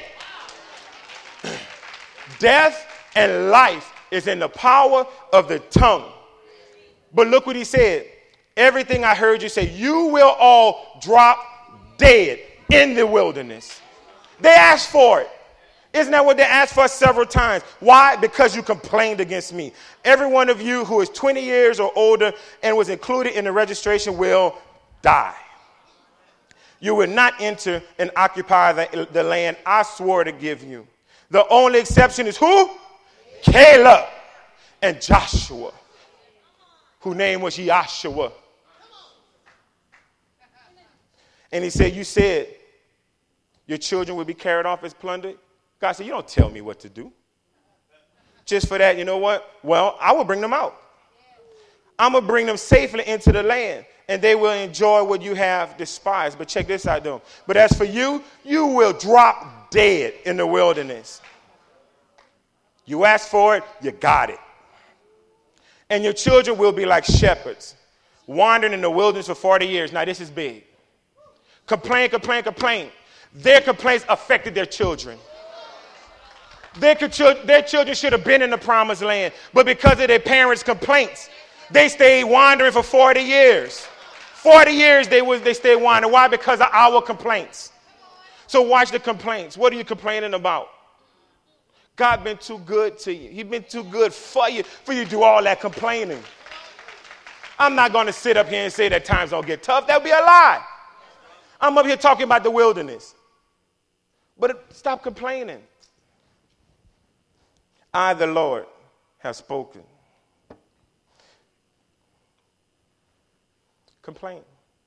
Death and life is in the power of the tongue. But look what he said. Everything I heard you say, you will all drop dead in the wilderness. They asked for it. Isn't that what they asked for several times? Why? Because you complained against me. Every one of you who is 20 years or older and was included in the registration will die. You will not enter and occupy the land I swore to give you. The only exception is who? Caleb and Joshua, whose name was Yahshua. And he said, you said your children will be carried off as plunder. God said, you don't tell me what to do. Just for that, you know what? Well, I will bring them out. I'm going to bring them safely into the land, and they will enjoy what you have despised. But check this out, though. But as for you, you will drop dead in the wilderness. You asked for it, you got it. And your children will be like shepherds, wandering in the wilderness for 40 years. Now, this is big. Complain, complain, complain. Their complaints affected their children. Their children should have been in the promised land, but because of their parents' complaints, they stayed wandering for 40 years. 40 years they stayed wandering. Why? Because of our complaints. So watch the complaints. What are you complaining about? God been too good to you. He's been too good for you to do all that complaining. I'm not going to sit up here and say that times don't get tough. That would be a lie. I'm up here talking about the wilderness. But stop complaining. I, the Lord, have spoken. Complain.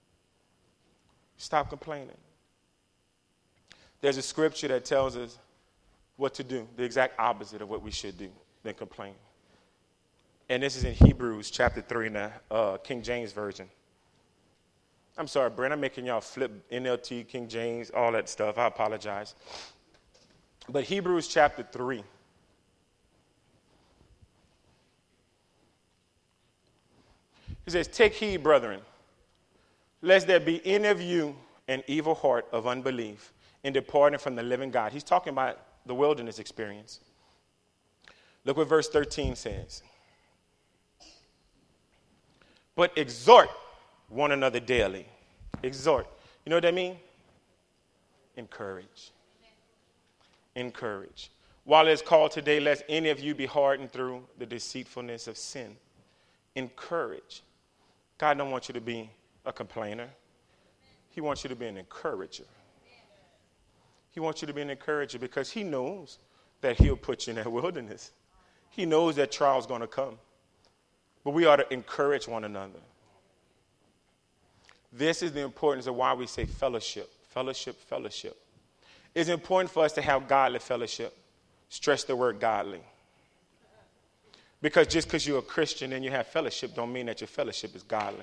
Stop complaining. There's a scripture that tells us what to do, the exact opposite of what we should do than complain. And this is in Hebrews chapter 3 in the King James Version. I'm sorry, Brent, I'm making y'all flip NLT, King James, all that stuff. I apologize. But Hebrews chapter 3. He says, take heed, brethren, lest there be any of you an evil heart of unbelief in departing from the living God. He's talking about the wilderness experience. Look what verse 13 says. But exhort one another daily. Exhort. You know what that means? Encourage. Encourage. While it's called today, lest any of you be hardened through the deceitfulness of sin. Encourage. God don't want you to be a complainer. He wants you to be an encourager. He wants you to be an encourager because he knows that he'll put you in that wilderness. He knows that trial's going to come. But we ought to encourage one another. This is the importance of why we say fellowship, fellowship, fellowship. It's important for us to have godly fellowship. Stress the word godly. Because just because you're a Christian and you have fellowship don't mean that your fellowship is godly.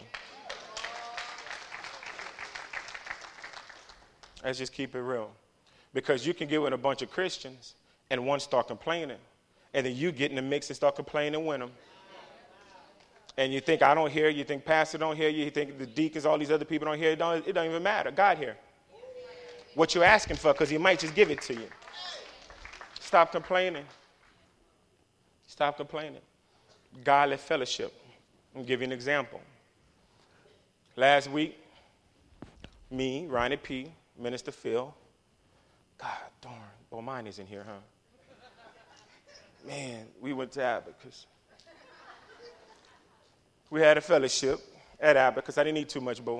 Let's just keep it real. Because you can get with a bunch of Christians and one start complaining. And then you get in the mix and start complaining with them. And you think I don't hear you. You think pastor don't hear you. You think the deacons, all these other people don't hear you. It don't even matter. God hear what you're asking for because he might just give it to you. Stop complaining. Stop complaining. Godly fellowship. I'll give you an example. Last week, me, Ronnie P., Minister Phil. God darn. Well, mine isn't here, huh? Man, we went to Abacus. We had a fellowship at Abacus. I didn't eat too much, Bo.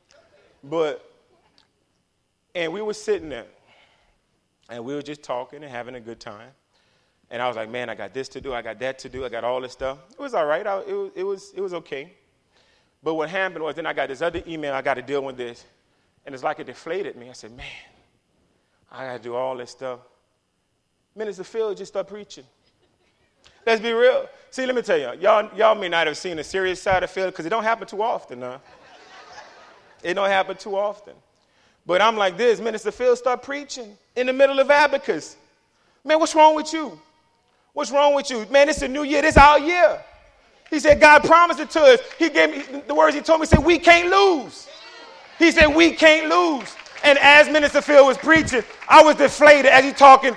And we were sitting there. And we were just talking and having a good time. And I was like, man, I got this to do. I got that to do. I got all this stuff. It was all right. It was okay. But what happened was then I got this other email. I got to deal with this. And it's like it deflated me. I said, man, I got to do all this stuff. Minister Phil just started preaching. Let's be real. See, let me tell you. Y'all may not have seen the serious side of Phil because it don't happen too often, huh? It don't happen too often. But I'm like this, Minister Phil start preaching in the middle of Abacus. Man, what's wrong with you? What's wrong with you? Man, it's a new year. This is our year. He said, God promised it to us. He gave me the words he told me. He said, we can't lose. He said, we can't lose. And as Minister Phil was preaching, I was deflated as he talking.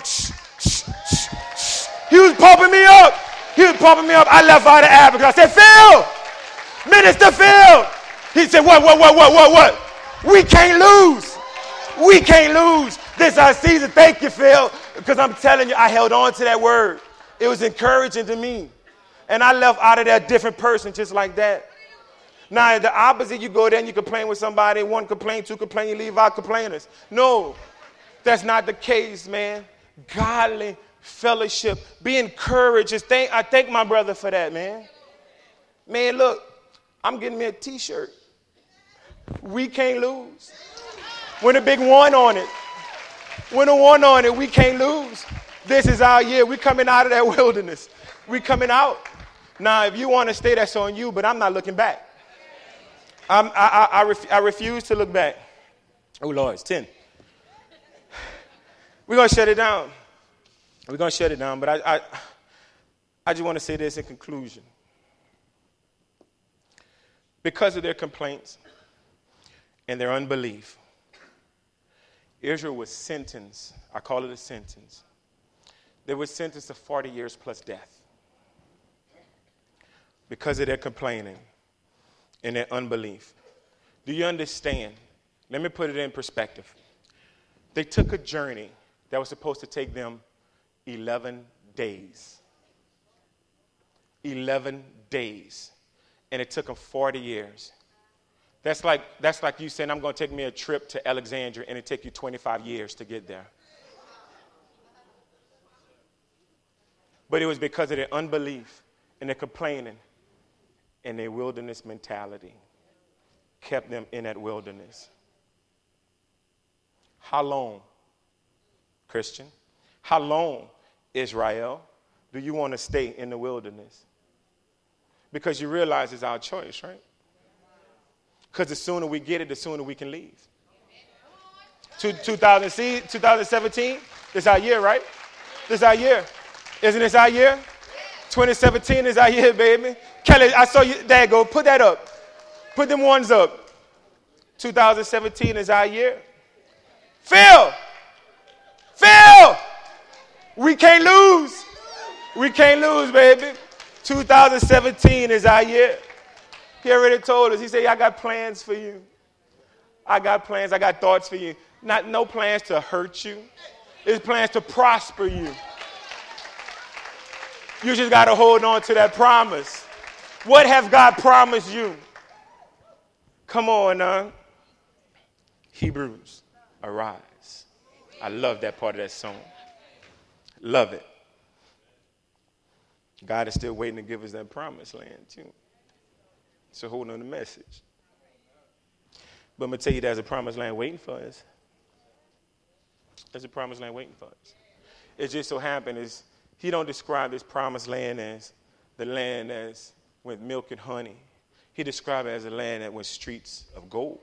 He was pumping me up. I left out of Abacus. I said, Phil, Minister Phil. He said, what? We can't lose. We can't lose. This is our season. Thank you, Phil. Because I'm telling you, I held on to that word. It was encouraging to me. And I left out of there a different person just like that. Now, the opposite, you go there and you complain with somebody. One complain, two complain, you leave out complainers. No, that's not the case, man. Godly fellowship. Be encouraged. I thank my brother for that, man. Man, look, I'm getting me a T-shirt. We can't lose. With a big one on it. With a one on it, we can't lose. This is our year. We're coming out of that wilderness. We're coming out. Now, if you want to stay, that's on you, but I'm not looking back. I refuse to look back. Oh, Lord, it's 10. We're going to shut it down. We're going to shut it down, but I just want to say this in conclusion. Because of their complaints and their unbelief, Israel was sentenced, I call it a sentence. They were sentenced to 40 years plus death because of their complaining and their unbelief. Do you understand? Let me put it in perspective. They took a journey that was supposed to take them 11 days. 11 days. And it took them 40 years. That's like you saying, I'm going to take me a trip to Alexandria, and it take you 25 years to get there. But it was because of their unbelief and their complaining and their wilderness mentality kept them in that wilderness. How long, Christian? How long, Israel, do you want to stay in the wilderness? Because you realize it's our choice, right? Because the sooner we get it, the sooner we can leave. 2017, this is our year, right? This is our year. Isn't this our year? 2017 is our year, baby. Kelly, I saw you. There you go. Put that up. Put them ones up. 2017 is our year. Phil! We can't lose. We can't lose, baby. 2017 is our year. He already told us. He said, I got plans for you. I got plans. I got thoughts for you. No plans to hurt you. It's plans to prosper you. You just got to hold on to that promise. What has God promised you? Come on, Hebrews, arise. I love that part of that song. Love it. God is still waiting to give us that promised land, too. So hold on the message. But I'm going to tell you there's a promised land waiting for us. There's a promised land waiting for us. It just so happened is he don't describe this promised land as the land as with milk and honey. He described it as a land that was streets of gold.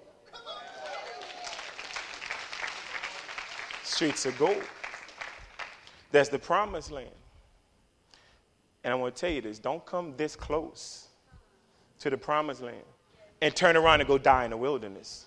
Streets of gold. That's the promised land. And I want to tell you this. Don't come this close to the promised land and turn around and go die in the wilderness.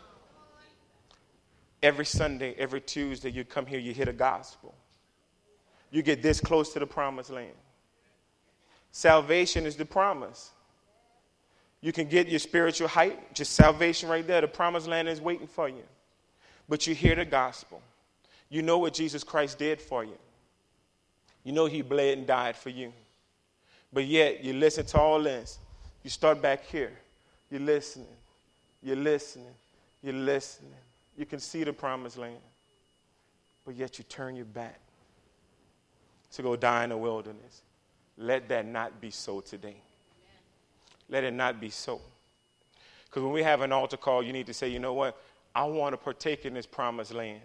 Every Sunday, every Tuesday, you come here, you hear the gospel. You get this close to the promised land. Salvation is the promise. You can get your spiritual height, just salvation right there. The promised land is waiting for you. But you hear the gospel. You know what Jesus Christ did for you. You know he bled and died for you. But yet, you listen to all this. You start back here. You're listening. You're listening. You're listening. You can see the promised land. But yet you turn your back to go die in the wilderness. Let that not be so today. Let it not be so. Because when we have an altar call, you need to say, you know what? I want to partake in this promised land.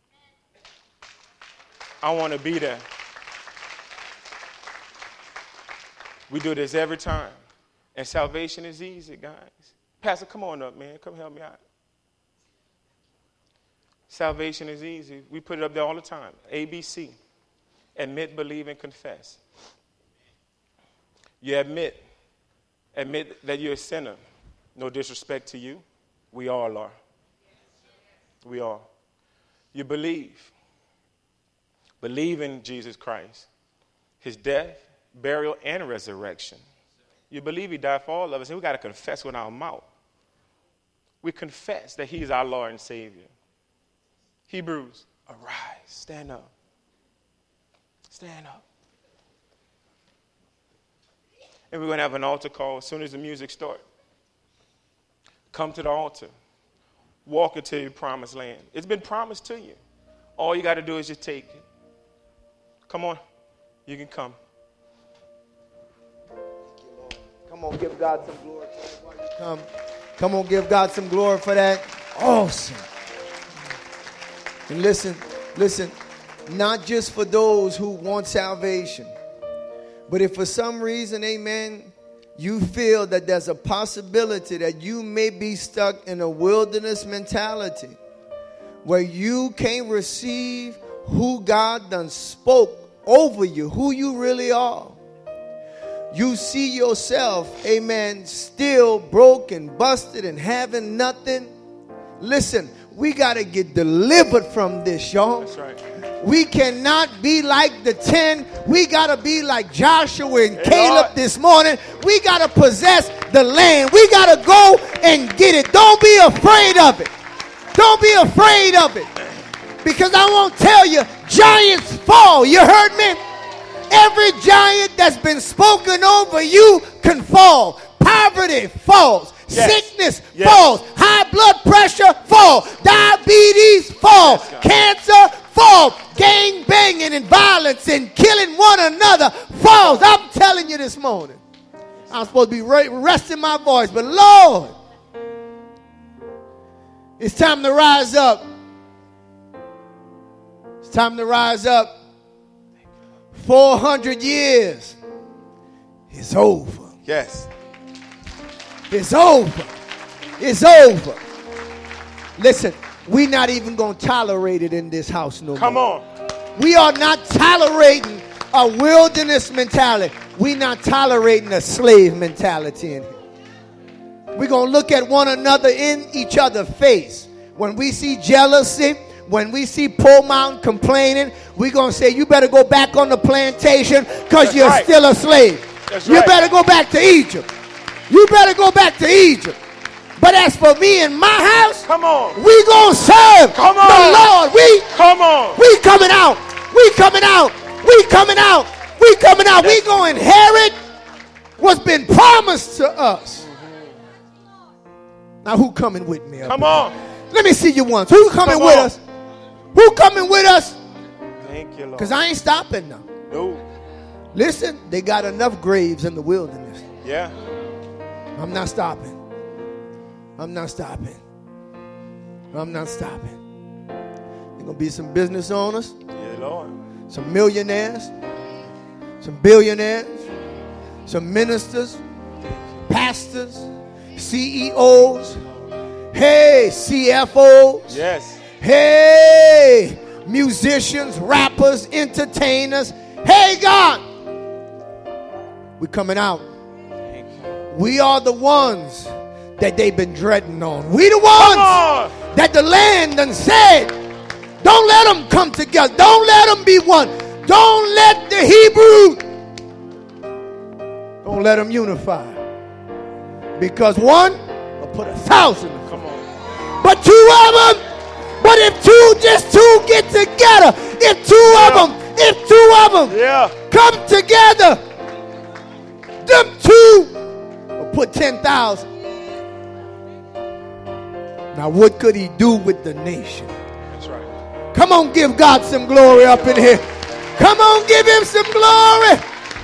I want to be there. We do this every time. And salvation is easy, guys. Pastor, come on up, man. Come help me out. Salvation is easy. We put it up there all the time. ABC. Admit, believe, and confess. You admit that you're a sinner. No disrespect to you. We all are. We all. You believe. Believe in Jesus Christ. His death, burial, and resurrection. You believe he died for all of us, and we got to confess with our mouth. We confess that he's our Lord and Savior. Hebrews, arise, stand up. Stand up. And we're going to have an altar call as soon as the music starts. Come to the altar. Walk into your promised land. It's been promised to you. All you got to do is just take it. Come on. You can come. Come on, give God some glory for that. Come on, give God some glory for that. Awesome. And listen, not just for those who want salvation, but if for some reason, amen, you feel that there's a possibility that you may be stuck in a wilderness mentality where you can't receive who God done spoke over you, who you really are. You see yourself, amen, still broken, busted, and having nothing. Listen, we got to get delivered from this, y'all. That's right. We cannot be like the 10. We got to be like Joshua and Caleb Lord. this morning. We got to possess the land. We got to go and get it. Don't be afraid of it. Don't be afraid of it. Because I won't tell you, giants fall. You heard me? Every giant that's been spoken over you can fall. Poverty falls. Yes. Sickness falls. High blood pressure falls. Diabetes falls. Cancer falls. Gang banging and violence and killing one another falls. I'm telling you this morning. I'm supposed to be resting my voice, but Lord, it's time to rise up. It's time to rise up. 400 years is over. Yes. It's over. It's over. Listen, we're not even going to tolerate it in this house no more. Come on. We are not tolerating a wilderness mentality. We're not tolerating a slave mentality in here. We're going to look at one another in each other's face. When we see jealousy, when we see Pole Mountain complaining, we're going to say, you better go back on the plantation because you're right. still a slave. That's You right. better go back to Egypt. You better go back to Egypt. But as for me and my house, Come on. we gonna serve Come on. the Lord. Come on. We coming out. We coming out. We coming out. We coming out. We gonna inherit what's been promised to us. Now who coming with me? Come on. Let me see you once. Who coming Come with on. us? Who coming with us? Thank you, Lord. Because I ain't stopping now. No. Listen, they got enough graves in the wilderness. Yeah. I'm not stopping. I'm not stopping. I'm not stopping. There's going to be some business owners, Yeah, Lord. some millionaires, some billionaires, some ministers, pastors, CEOs, hey, CFOs, Yes. hey, musicians, rappers, entertainers. Hey, God, we're coming out. Thank you. We are the ones that they've been dreading on. We the Come ones on. that the land done said, don't let them come together. Don't let them be one. Don't let the Hebrew, don't let them unify. Because one will put 1,000. Come on. But two of them, but if just two get together, if two of them Yeah. come together, them two will put 10,000. Now what could he do with the nation? That's right. Come on, give God some glory up in here. Come on, give him some glory.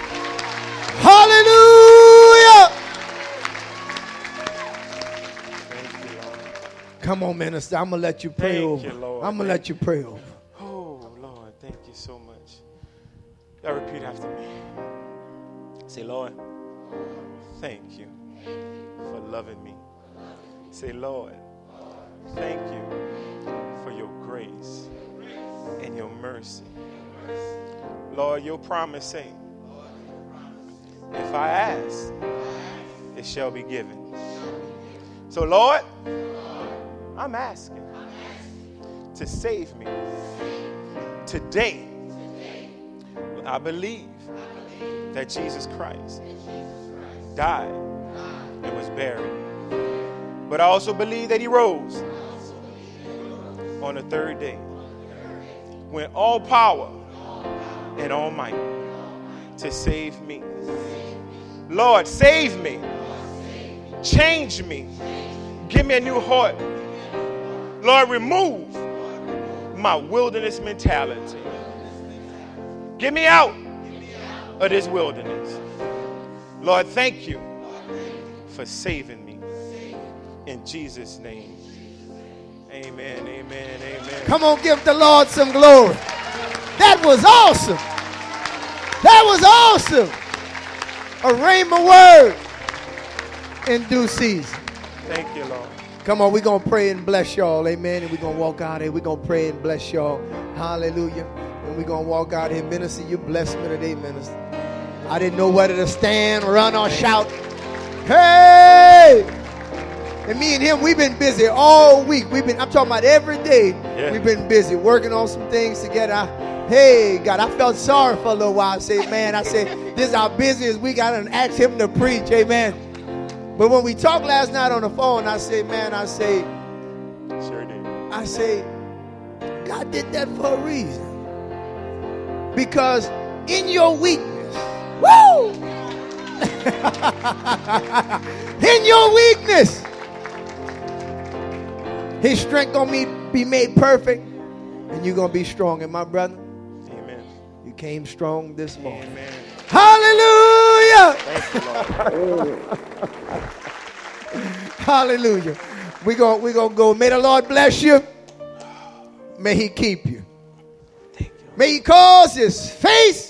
Hallelujah. Thank you, Lord. Come on, minister. I'm going to let you pray Thank over. you, Lord. I'm going to let you pray over. Oh, Lord, thank you so much. Y'all repeat after me. Say, Lord, thank you for loving me. Say, Lord, thank you for your grace and your mercy. Lord, your promise say, if I ask, it shall be given. So, Lord, I'm asking to save me. Today, I believe that Jesus Christ died and was buried. But I also believe that he rose on the third day when all power and all might to save me. Lord, save me. Change me. Give me a new heart. Lord, remove my wilderness mentality. Get me out of this wilderness. Lord, thank you for saving me. In Jesus' name. Amen, amen, amen. Come on, give the Lord some glory. That was awesome. That was awesome. A rhema word in due season. Thank you, Lord. Come on, we're going to pray and bless y'all. Amen. And we're going to walk out here. We're going to pray and bless y'all. Hallelujah. And we're going to walk out here. Minister, you blessed me today, minister. I didn't know whether to stand, run, or shout. Hey! And me and him, we've been busy all week. I'm talking about every day. Yeah. We've been busy working on some things together. Hey, God, I felt sorry for a little while. I said, this is our busiest week. I done asked him to preach. Amen. But when we talked last night on the phone, Sure did. I say, God did that for a reason. Because in your weakness, woo! In your weakness, his strength gonna be made perfect, and you're gonna be strong. And my brother, Amen. you came strong this morning. Amen. Hallelujah! Thank you, Lord. Hallelujah. We're gonna go. May the Lord bless you. May he keep you. Thank you. May he cause his face